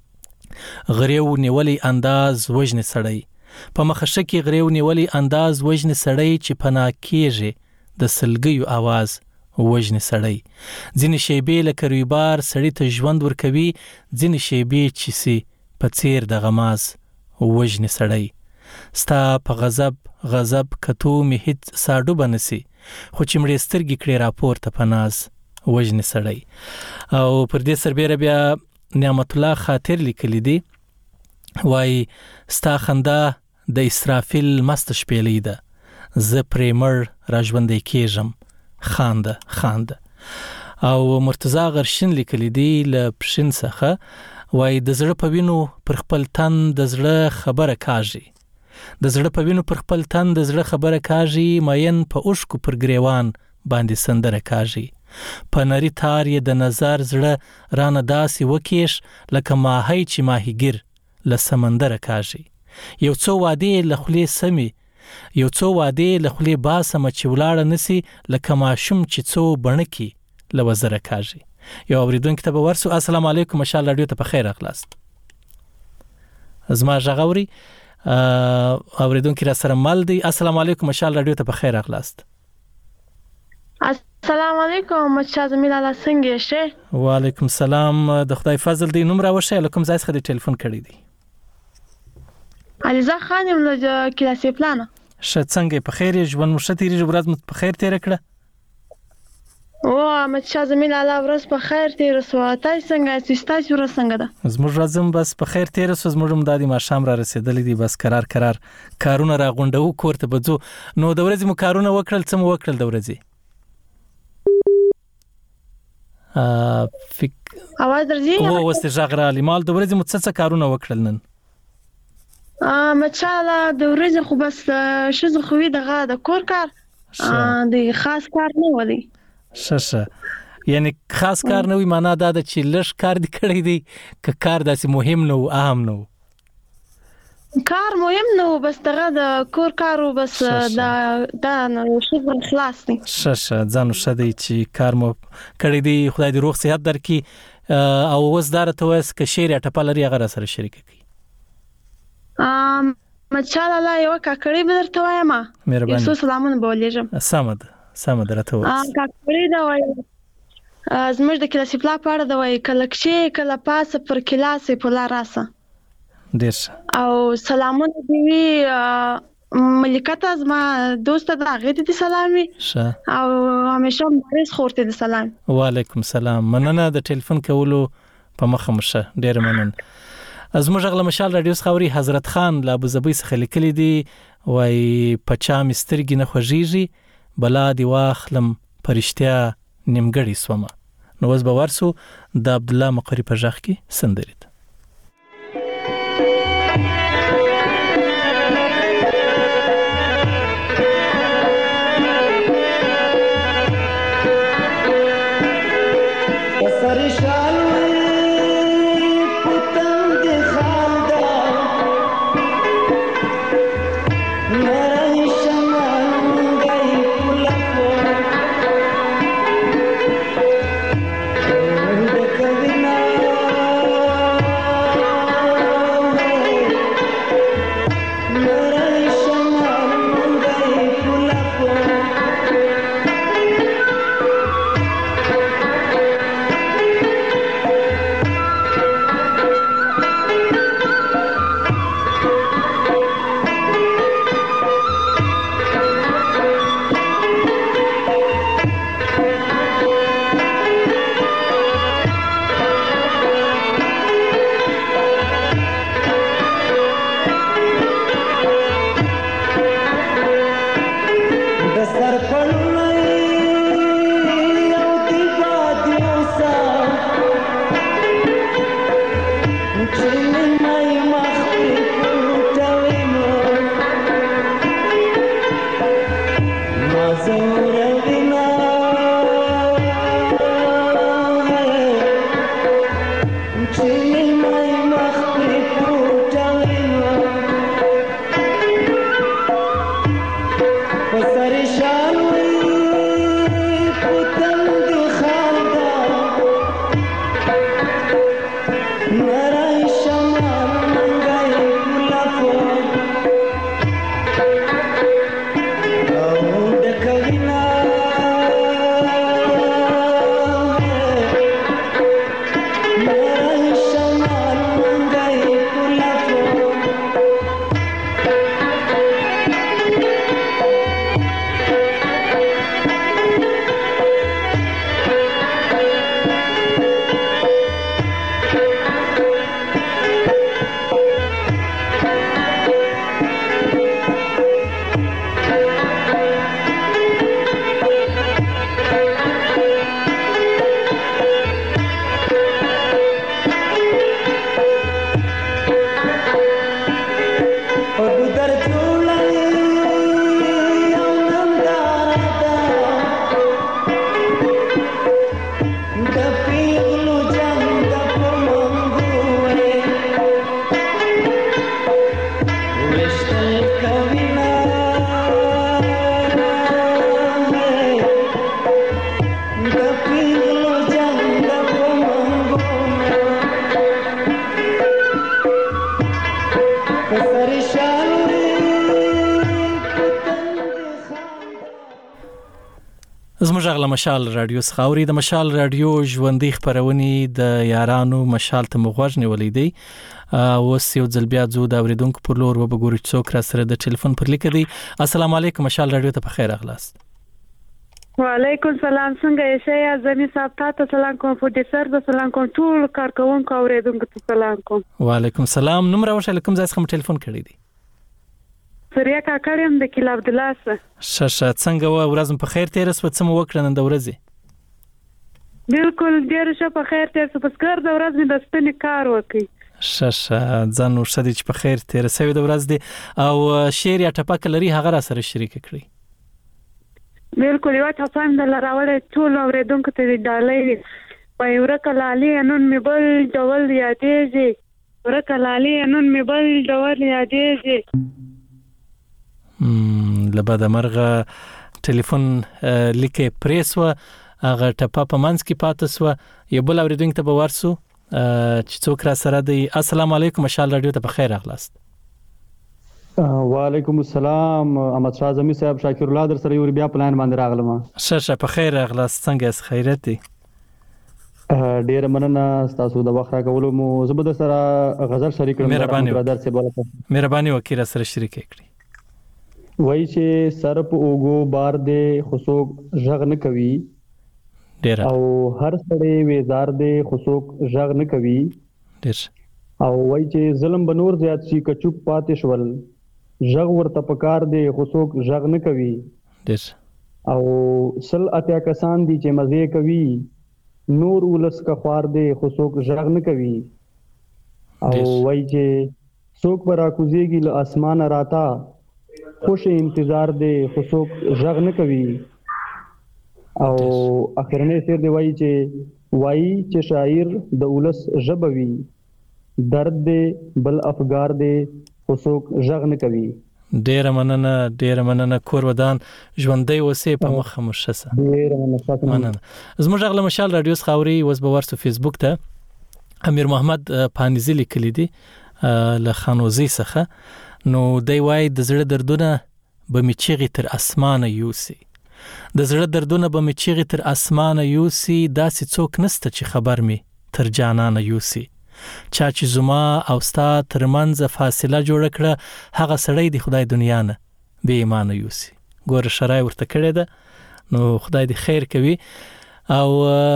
غریو نیولی انداز وجن سړی په مخه شکی غریو نیولی انداز وجن سړی چې پنا کېږي د سلګیو आवाज وجن سړی. ځینې شیبې لکه ریبار سړی ته ژوند ورکوي ځینې شیبې چې سي په څیر د غماز وجن سړی. ستا په غضب غضب کتو می هیڅ ساډو بنسي خو چې مړې سترګې کړې راپورته په ناز وجن سړی. او پر دې سربېره بیا نعمت الله خاطر لیکلی دی وای ستا خندا د اسرافیل مست شپېلې ده زه پرې مړ را ژوندی کېږم خانده خانده. او مرتضی غرشن لیکلی دی له پښین څخه وای د زړه په وینو پر خپل تن د زړه خبره کاږي د زړه په وینو پر خپل تن د زړه خبره کاږي ماین په اوښکو پر ګریوان باندې سندره کاږي په نری تار یې د نظر زړه رانه داسې وکیش لکه ماهی چې ماهیګیر له سمندره کاږي. یو څو وعدې له خولې سمي یو څو وعدې له خولې باسمه چې ولاړه نسی لکه ماشوم چې څو بڼکي له وزره کاږي. یو اوریدونکي ته به ورسو. السلام علیکم مشال رادیو ته په خیر راغلاست. زما غږ اوري اوریدونکي را سره مل دی. السلام علیکم مشال رادیو ته په خیر راغلاست. السلام علیکم مچا زمیل الله څنګه یې؟ وعلیکم السلام د خدای فضل دی. نوم را وښه لکم ځای څخه د ټلیفون کړی دی؟ علیزا خان یم له کلاسي پلانه. ښه څنګه په خیر ژوند مو ښه تیریږي ورځ مو په خیر تیره کړه؟ او مچا زمیل الله ورځ په خیر تیره سوه. تاسو څنګه یاست؟ تاسو ورځ څنګه ده؟ زموږ ورځ هم بس په خیر تیره سوه. زموږ هم د دې ماښام را رسېدلی دی بس قرار قرار کارونه را غونډو کور ته به ځو. نو د ورځې مو کارونه وکړل څه مو وکړل د ورځې؟ فک اواز درځي او وست ژغ را لیمال د ورځې مو څه څه کارونه وکړل نن؟ ا مچاله د ورځې خو بس شزو خوې دغه د کور کار د خاص کار نه ولي. ښه ښه یعنی خاص کار نه وي معنا دا د چې لږ کار دی کړی دی که کار داسې مهم نه او اهم نه کار مهم نه بس دغه د کور کارو بس دا دا شزو خلاص دي. ښه ښه ځانو ښه دی چې کار مو کړی دی. خدای دې روغ صحت درکړي. او اوس دا راته وایاست که شعر یا ټپه لري هغه را سره شریک کړي. ام مچاله لا یو کاکړی به درته وایم. مهرباني. یو سلامونه به ولېږم. سمه ده سمه ده راته وایه. کاکړی دا وایي زموږ د کلاسي پلا په اړه دا وایي کله کښې کله پاسه پر کلاسې په لار راسه. ډېر ښه. او سلامونه دې وي ملکه ته زما دوسته د هغې ته دې سلام وي. ښه. او همیشه مبارز خور ته دې سلام. وعلیکم السلام. مننه د ټلیفون کولو په مخه مو ښه. ډېره مننه. زموږ غږ له مشال رادیو څخه اوري. حضرت خان له ابوظبي څخه لیکلی دی وایي په چا مې سترګې نه خوږېږي بلا دې واخلم په رښتیا نیمګړې سومه. نو اوس به ورسو د عبدالله مقري په غږ کې سندرې ته. Oh زموږ غلا مشال رادیو څخه د مشال رادیو ژوندۍ خبرونه د یارانو مشال ته مغوږ نیولې دی او سیو ځل بیا زو د اوریدونکو پر لور وبګوري څوک را سره د ټلیفون پر لیک دی. السلام علیکم مشال رادیو ته بخیر اغلاست. وعلیکم سلام، څنګه یې شې؟ زمي صاحب ته سلام کوم، پروډوسر ته سلام کوم، ټول کارکونکو اوریدونکو ته سلام کوم. وعلیکم سلام. نوم راوښه لکم ځای څخه ټلیفون کړی دی؟ سریه کا کړم د کلا عبد الله سره. شاشه څنګه و ورځم په خیر تیر سو څه مو وکړه نن د ورځې؟ بالکل ډیر ښه په خیر تیر سو، بس کار د ورځې د سپینې کار وکړي. شاشه ځان ورسې چې په خیر تیر سوي د ورځې دی او شعر یا ټپک لري هغه را سره شریک کړی. بالکل یو څه د لراوړې ټول اوریدونکو ته ډالۍ په ورکه لالي انون می بل ډول یادېږي، ورکه لالي انون می بل ډول یادېږي. لبا د مرغه ټلیفون لیکه پریسو هغه ټپه په منځ کې پاتې سو. یو بل اوریدونکو ته به ورسو چې څوک را سره دی. السلام علیکم مشال رادیو ته بخیر اغلاست. وعلیکم السلام احمد شاه زمي صاحب، شاکر الله در سره یو بیا پلان باندې راغلم. شاشه په خیر اغلاست، څنګه اس خیرت دی؟ ډیر مننه تاسو د وخت راکولو مو زبر سره غزل شریک کړم. مهرباني برادر سے بوله مهرباني وکړه سره شریک کړئ. وای چې سر په اوګو بار دې خصوص ژغ نه کوي ډیر او هر سړی ویزار دې خصوص ژغ نه کوي ډیر او وای چې ظلم بنور زیات شي کچوک پاتې شول ژغ ورته پکار دې خصوص ژغ نه کوي ډیر او سل اتیا کسان دي چې مزه کوي نور ولس کا خوار دې خصوص ژغ نه کوي او وای چې څوک برا کوزيږي له اسمان راتا خوش انتظار دے خصوص ژغ نه کوي او اخرنه سیر دی وای چې وای چې شاعر د ولس ژبوي درد دے بل افګار دے خصوص ژغ نه کوي. ډیر مننه ډیر مننه کور ودان ژوندۍ وسې په مخه مشسه. ډیر مننه. زموږ غل مشال رادیو خاوري وس به ورسو فیسبوک ته امیر محمد پانیزی لیکلی دی له خانوزی څخه. نو دی وای د زړه دردونه به می چیغي تر اسمانه یوسي، د زړه دردونه به می چیغي تر اسمانه یوسي، داسې څوک نسته چې خبر می تر جانانه یوسي. چا چې زما او ستا ترمنځ فاصله جوړ کړه هغه سړی دی خدای دنیا نه بې ایمانه یوسي. ګوره شرای ورته کړی ده نو خدای دی خیر کوي. او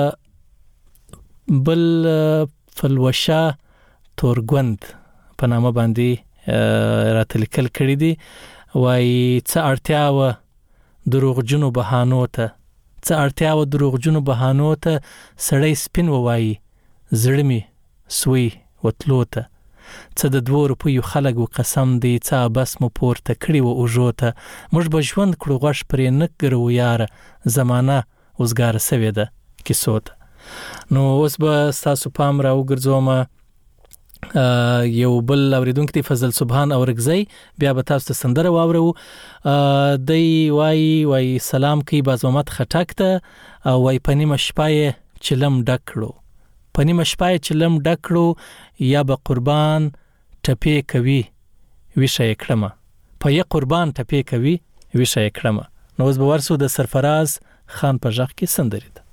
بل فلوشا تورګوند په نامه باندې راته لیکل کړی دی وای څه اړتیا و دروغجنو بهانو ته، څه اړتیا و دروغجنو بهانو ته، سړی سپین ووایي زړه می سوی وتلو ته، څه د دوه روپیو خلک و قسم دی، څه بس مو پورته کړي و اوژو ته، موږ به ژوند کړو غوښ پرې نه ګرو یاره زمانه اوسګاره سوې ده کیسو ته. نو اوس به ستاسو پام را وګرځوم یو بل اوریدونکو دی فضل سبحان اورګزی، بیا به تاسو ته سندره واورو. دی وای وای سلام کوي بازومت خټک ته او وای پنیمه شپه چلم ډکړو، پنیمه شپه چلم ډکړو یا به قربان ټپې کوي ویشه کړم، په یا قربان ټپې کوي ویشه کړم. نو اوس به ورسو د سرفراز خان په ژغ کې سندره ده.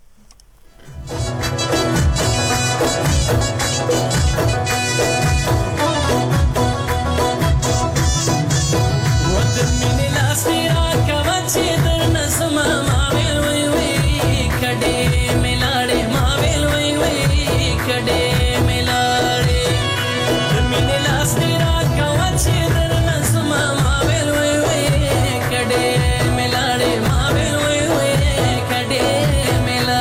मिलाड़े मावेल वे वे कड़े मिला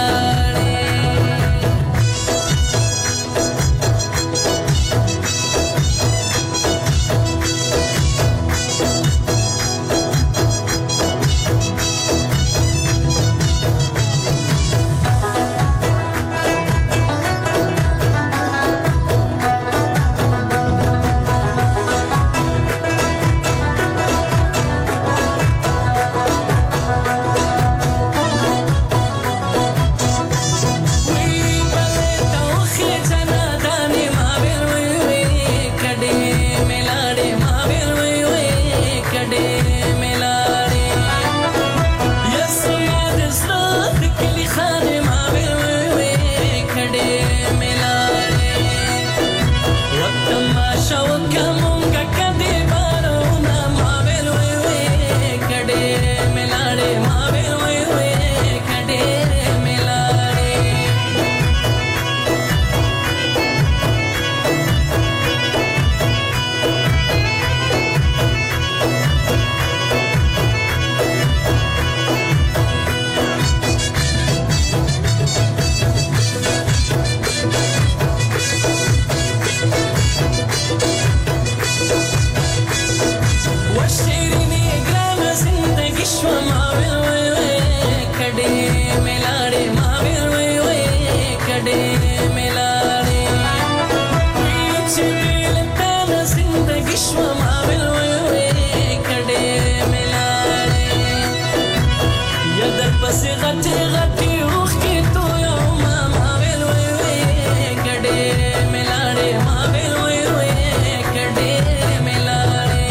کډې ملاړې ما ویل وای وای کډې ملاړې چې لکه د زندګي شوه ما ویل وای وای کډې ملاړې یا در پسې غټې غټې اوښکې تویوم ما ویل وای وای کډې ملاړې ما ویل وای وای کډې ملاړې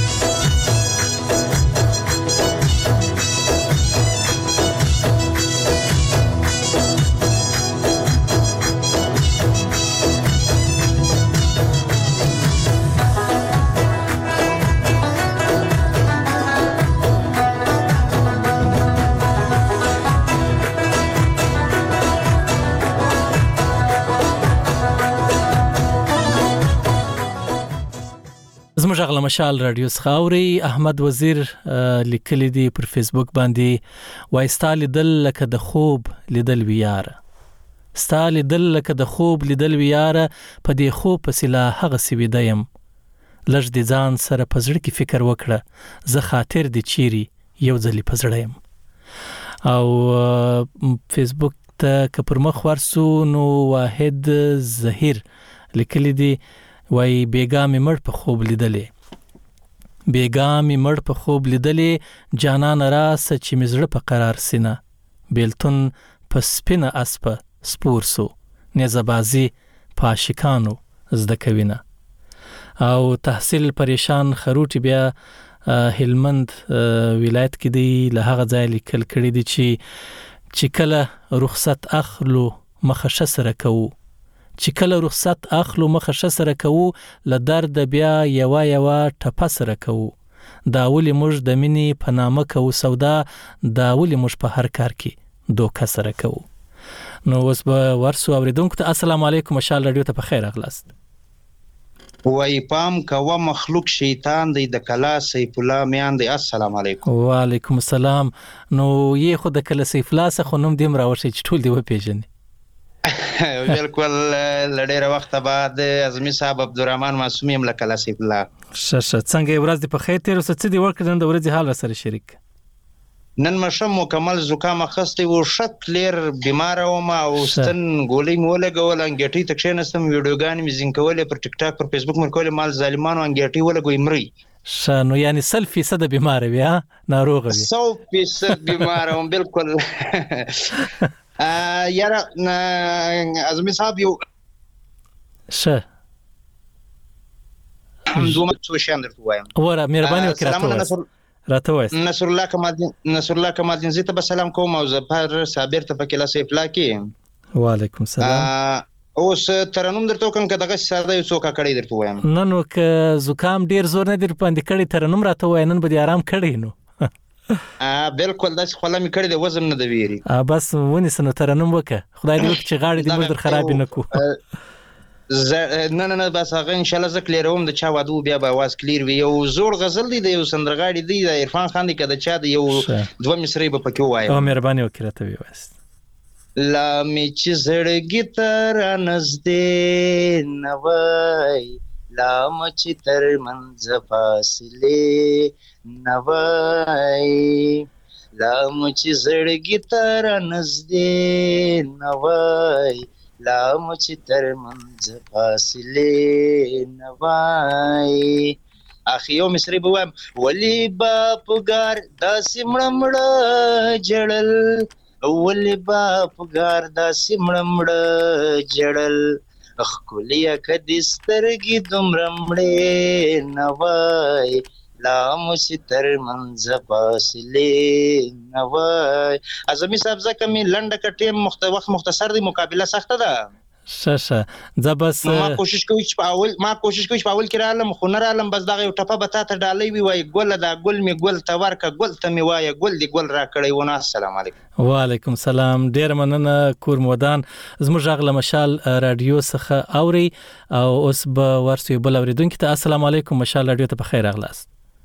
زموږ غلا مشال رادیو خاوري احمد وزیر لیکلی دی پر فیسبوک باندې وای ستال دل لکه د خوب لیدل ویاره ستال دل لکه د خوب لیدل ویاره په دې خوب پسلا هغه سی ویدایم لږ د ځان سره پزړه کې فکر وکړه زه خاطر دی چيري یو ځلی پزړایم او فیسبوک ته کپر مخ ورسو نو واحد زهیر لیکلی دی وای بیګا می مړ په خوب لیدلې بیګا می مړ په خوب لیدلې جانان راس چې مزړه په قرار سینه بیلتون په سپینه اسپه سپور سو نزبازي پاشکانو زده کوینه او تحصیل پریشان خروټي بیا هلمند ولایت کې دی له هغه ځای لیکل کړي دي چې چې کله رخصت اخلو مخه سره کوو چې کله رخصت اخلو مخه سره کوو ل درد بیا یوا یوا ټپه سره کوو دا ولي موږ د مینې په نامه کوو سودا دا ولي موږ په هر کار کې دوکه سره کوو نو اوس به ورسو اوریدونکو ته السلام علیکم مشال رادیو ته په خیر اغلاست وای پام کوه مخلوق شیطان دی د کلا سیف الله میان دی السلام علیکم وعلیکم السلام نو یې خو د کلا سیف الله څخه نوم دیم راوړی چې ټول دی و پیژني بالکل لډیره وخت بعد اعظمي صاحب عبدالرحمن معصومي هم لکه لاسیف الله ششه څنګه ورځ د په خیر تیر وسه څه دی ورکړن د ورځې حال سره شریک نن مشم مکمل زکام خسته و شک لیر بیمار و ما او ستن ګولې موله ګول انګټي تکشنستم ویډیوګان می زین کولې پر ټیک ټاک پر فیسبوک مر کولې مال ظالمانو انګټي ولا ګوي مري شنو یعنی سل فیصد بیمار وي ها ناروغ وي سو فیصد بیمار هم بالکل یاره اعظمي صاحب یو شه دومره څه شان درته وایم وره مهرباني وکړه راته وایس نصر الله کمالدین نصر الله کمالدین زه ته سلام کوم او زفر صابر ته پکې لاسه افلا کې وعلیکم السلام اوس ترنوم درته کوم کداغه ساده یو څوک کړی درته وایم نن نو ک زکام ډیر زور نه در پاندې کړی ترنوم راته وای نن به آرام کړی نو ا بالکل داس خلا می کړی د وزن نه دی ویری ا بس ونی سن ترنوم وکه خدای دې وکړي چې غاړي دې مردر خراب نه کو نه نه نه بس هغه ان شاء الله ز کلیروم د چا وادو بیا به واس کلیر وی یو زور غزل دی د یو سندرغاړي دی د عرفان خان دی کده چا د یو دوه مصری به پکې وای او مهرباني وکړه ته وی واست لا می چې زړګی تر نزدې نوای لا مچ تر منځ فاصله نوای لا مچ زړګی تر نزدې نوای لا مچ تر منځ فاصله نوای اخیو مصری بوام ولی با پګار د سیمړمړ جړل ولی با پګار د سیمړمړ جړل خولیا کدسترګي دومرمړې نوای لا مچ تر منځ فاصله نوای اعظمي صاحب زکه می لنډه کټیم مخته وخت مختصر دی مقابله سخته ده ششه ز بس ما کوشش کوم چې په اول ما کوشش کوم چې په اول کې رالم خو نه رالم بس دغه یو ټپه به تا ته ډالۍ وي وای ګل دا ګل می ګل ته ورکه ګل ته می وای ګل دی ګل را کړی ونه السلام علیکم وعلیکم السلام ډیر مننه کور مودان زموږ غلا مشال رادیو څخه اوري او اوس به ورسوي بل اوریدونکو ته السلام علیکم مشال رادیو ته په خیر اغلاست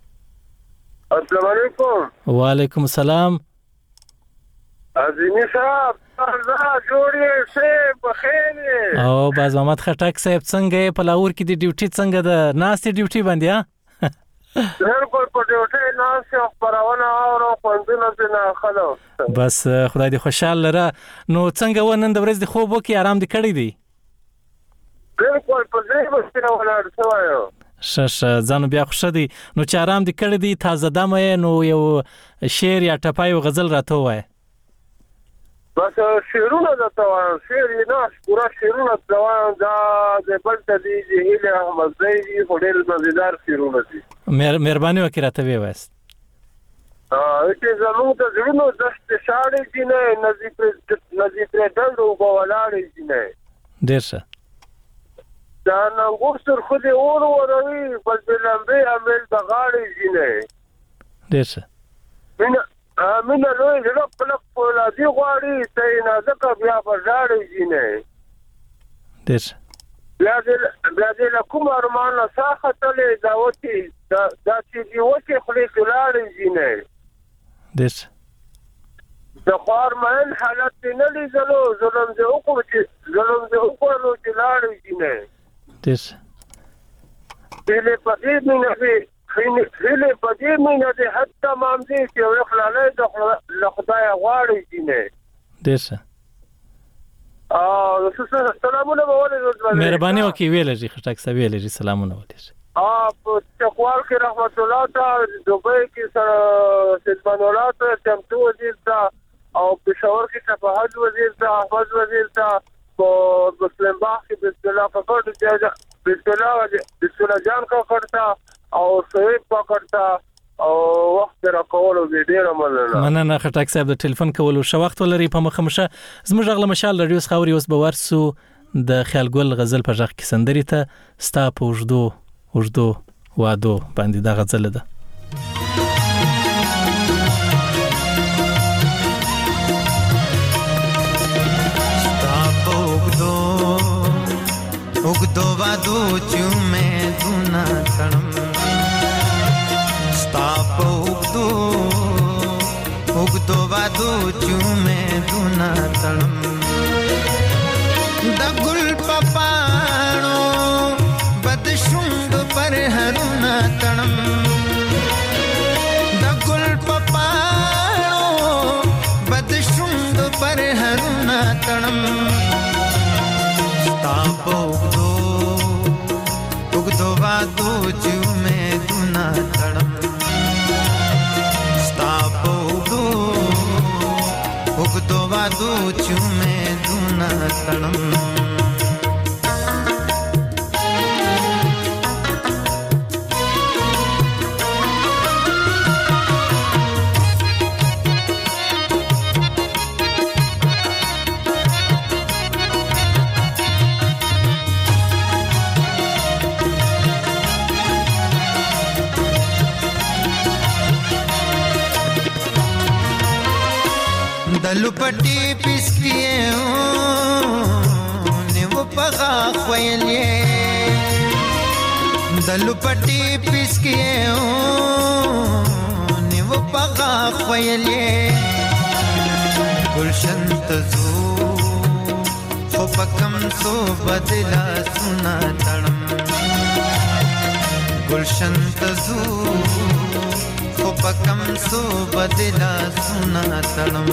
السلام علیکم وعلیکم السلام عظیمی صاحب زه جوړې سه بخیر او باز محمد خټک صاحب څنګه په لاور کې د ډیوټي څنګه د ناستې ډیوټي باندې ها بالکل په ډیوټي ناس یو خبرونه اورو خوندونه دې نه خلو بس خدای دې خوشاله لره. نو څنګه و نن د ورځې د خوب وکي آرام دې کړی دی؟ بالکل په دې وسیله ولاړ شوی یم. شش ځانو بیا خوشا دی. نو چې آرام دې کړی دی تازه دمه نو یو شعر یا ټپای او غزل راته وای. بس شعرونه درته وایم، شعر یې نه پوره شعرونه درته وایم. دا د بل ته دي چې هیله احمدزی دي خو ډېر مزیدار شعرونه دي. مهرباني وکړه راته ووایاست. چې زموږ د زړونو دښتې شاړې دي نه نظیب پرې ډنډ اوبه ولاړې دي نه. ډېر ښه. دا ننګور سر خو دې اور وروي بل د لمبې عمل د غاړې دي نه. ډېر ښه. مینه مینه لوی زړه پلک فولادي غواړي ته یې نازکه بیا په ژاړې دي نه. ډېر ښه. بیا دې له کوم ارمان نه ساه ختلې دا وچې دا چې دې وچې خولې کې لاړې دي نه. ډېر ښه. د خوار مین حالت دې نه لیدلو ظلم دې وکړو چې ظلم دې وکړلو چې لاړې دي نه. ډېر ښه. هیلې په دې مینه دې هیلې په دې مینه دې حد تمام دي چې یو خلالۍ له خدایه غواړې دي نه. ډېر ښه. سلامونه به ولې مهرباني وکړئ ویلې خټک صاحب ویلې سلامونه ولې. په چکوال کې رحمت الله ته، دوبۍ کې سره سلمان الله ته، چمتو وزیر ته او پېښور کې شفاعت وزیر ته، احمد وزیر ته، په مسلم باغ کې بسم الله کاکړ بسم الله بسم الله جان کاکړ ته او صحیح کاکړ ته او وخت را کولو دې ډیره مننه. مننه خټک صاحب د ټلیفون کولو شو وخت ولري په مخه مشه. زموږ غل مشال رادیو خاوري اوس به ورسو د خیال ګل غزل په ژغ کې سندري ته ستا په وجدو وجدو وادو باندې دا غزل ده. ستا په وجدو وجدو وادو چې مې دنا تړم ستا په وجدو وجدو وادو چې مې دنا تړم د ګل پپانو بد شونډ پر هرونه تړم د ګل پپانو بد شونډ پر هرونه تړم ستا په وجدو وجدو وادو چې مې دنا تړم ستا په وجدو وجدو وادو چې مې دنا تړم دلو پټي پسکیه نیو پغا خویلې دلو پټي پسکیه نیو پغا خویلې گلشن تزو خو پکم سو بدلا سنا تړم گلشن تزو خو پکم سو بدلا سنا تړم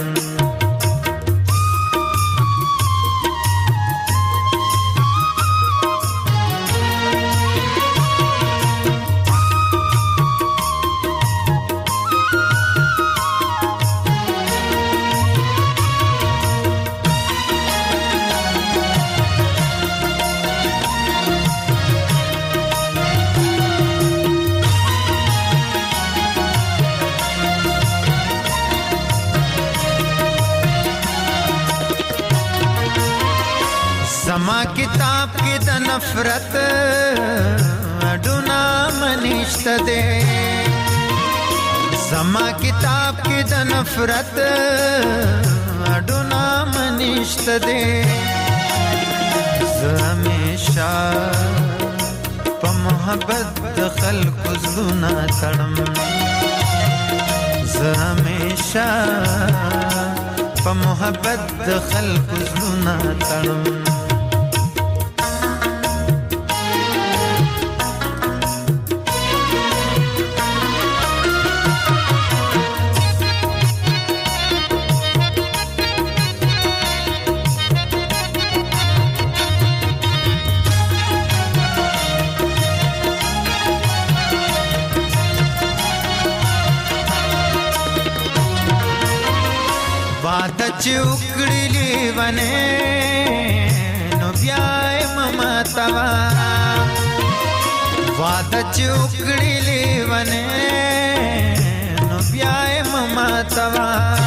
زما کتاب کې د نفرت اډونا منشت دے زما کتاب کې د نفرت اډونا منشت دے زه همیشه په محبت د خلکو زړونه تړم زه همیشه په محبت د خلکو زړونه تړم واده چې وکړي لیونه نو بیا یې مماتوا واده چې وکړي لیونه نو بیا یې مماتوا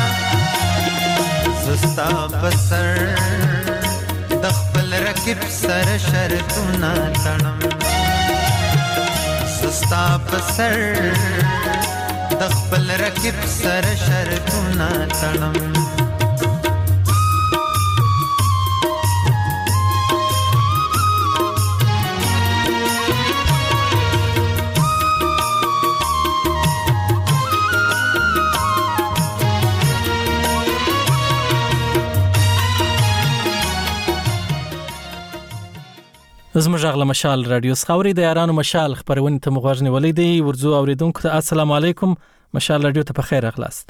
زستا بسر د خپل رکب سر شرطونه تړم زستا بسر د خپل رکب سر شرطونه تړم زموږ غږ له مشال رادیو څخه د یارانو مشال خبرونه ته مغوږ نیولې دی ورزو اوریدونکو ته السلام علیکم مشال رادیو ته په خیر اخلاص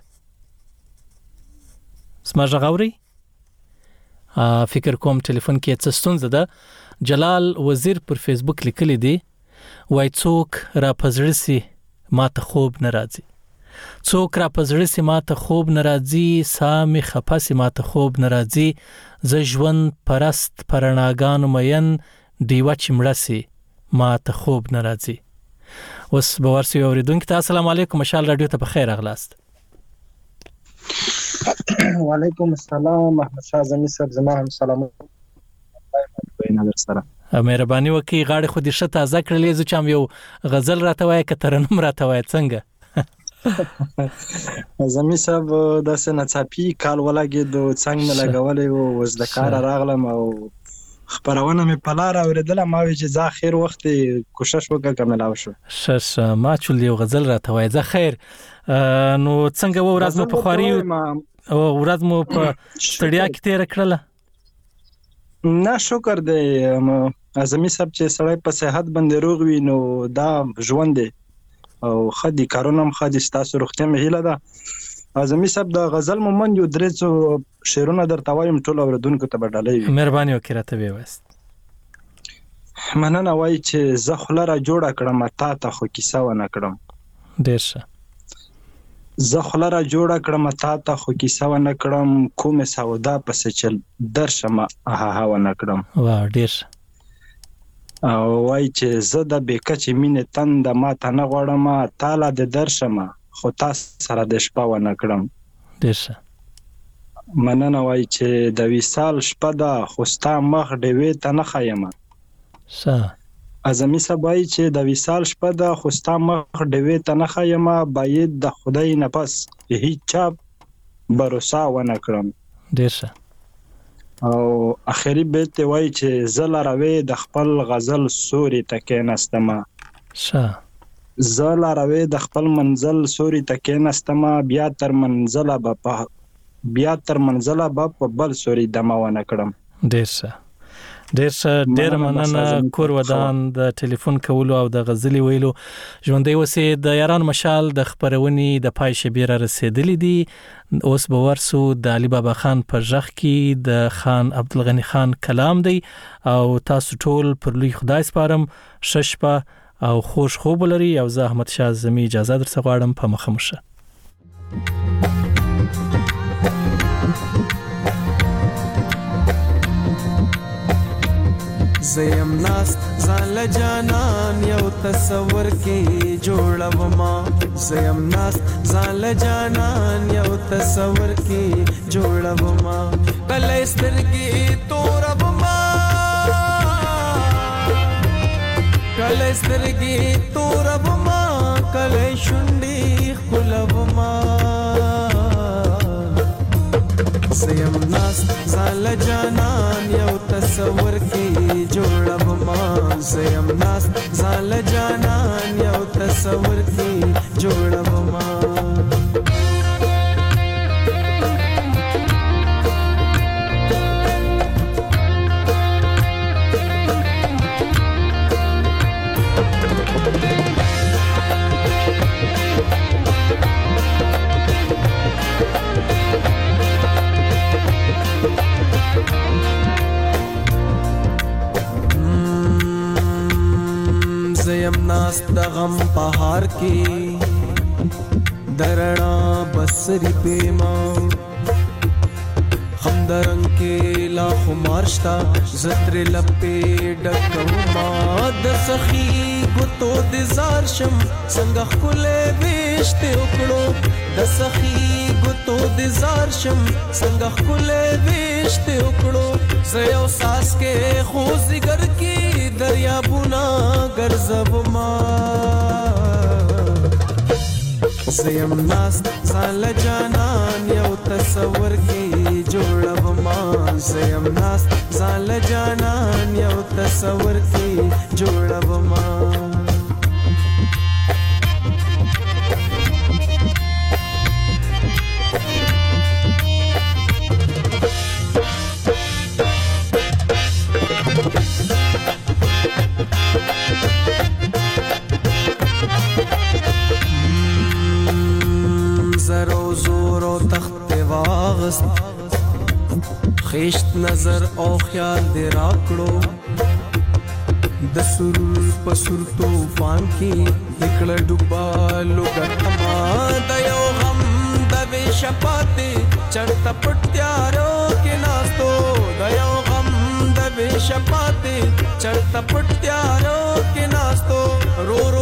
زموږ غږ اوري فکر کوم ټلیفون کې څه ستونزه ده جلال وزیر پر فیسبوک لیکلی دی وای څوک را پزړسي ماته خوب ناراضي څوک را پزړسي ماته خوب ناراضي سامي خپاسي ماته خوب ناراضي ز ژوند پرست پرناګانو مین دیوا چمړسي ما ته خوب ناراضي اوس به ورسي اوریدونکو ته السلام علیکم مشال رادیو ته په خیر اغلاست وعلیکم السلام احمد شاه زمي صاحب زما هم سلام بین در سره مهرباني وکي غاړه خو دې ښه تازه کړلې زه چم یو غزل راته وای ک ترنم راته وای څنګه زمي صاحب د سنڅاپی کال ولګي دو څنګه لګولې او وز د کار راغلم او خبرونه مې پلار اوریدله ما وی چې ځا خیر وخت کوشش وکړم کملاو شو شش ما چول یو غزل راته وای ځا خیر نو څنګه و ورځ مو په خواري او ورځ مو په ستړیا کې تیر کړله نه شکر دې زمي صاحب چې سړی په صحت باندې روغ وي نو دا ژوند دی او خدي کارونه هم خدي ستاسو روغتیا مې هیله ده زمي صاحب د غزل مومن یو درېڅو شعرونه درته وایم ټول اوریدونکو ته بدلوي مهرباني وکړه ته وست مننه وای چې زه خلره جوړه کړم تا ته خو کیسه ونه کړم ډیر ښه زه خلره جوړه کړم تا ته خو کیسه ونه کړم کومه سودا پس چل درشم ها ها ونه کړم وا ډیر او وای چې زه د بیکچ مینه تند ما ته نه غوړم تعالی د درشم خو تاسو سره د شپه ونه کړم ډیر ښه مننه وای چې د وصال شپه دا خوستا مخ ډوي ته نه خایم ښه ازمي سبای چې د وصال شپه دا خوستا مخ ډوي ته نه خایم باید د خدای نه پس هیڅ چا بروسا ونه کړم ډیر ښه او اخري بیت وای چې زل راوي د خپل غزل سوري تکې نستما ښه زل راوي د خپل منزل سوري تکې نستما بیا تر منزل به بیا تر منزل به په بل سوري دماونه کړم ډیر ښه ډیر ښه ډیر مننه کور ودان د ټلیفون کولو او د غزلي ویلو ژوندۍ وسه د یاران مشال د خبرونې د پای شبیر رسیدلې دي اوس به ورسو د علي بابا خان پر ژغ کې د خان عبدالغنی خان کلام دی او تاسو ټول پر لوی خدای سپارم ششپه او خوش خوب لري او زه احمد شاه زمي اجازه درڅ غواړم په مخمشه زیم ناست زال جانان یو تصور کې جوړوما زیم ناست زال جانان یو تصور کې جوړوما کله سترګې توربما کله سترګې توربما کله شونډې خلوما زیم ناست زال جانان یو تصور کې جوړوما زیم ناست زال جانان یو تصور کې جوړوما زیم ناست د غم پهار کې درنا بسری پیما سمندرن کې لا خمارشتا زتر لپې ډکوما د سخی ګوتو د زار شم څنګه خلې وشته وکړو د سخی ګوتو د زار شم څنګه خلې وشته وکړو زه یو ساس کې خو زګر کې دریابونه ګرځب ما زیم ناست ځان له جانان یو تصور کې جوړب ما زیم ناست ځان له جانان یو تصور کې جوړب ما خیشت نظر او خیال دې راکړو د سرور په سر طوفان کې دکړه ډوبالو ګټما د یو غم د بې شپاتې چرته پټ تیارو کې ناستو د یو غم د بې شپاتې چرته پټ تیارو کې ناستو رو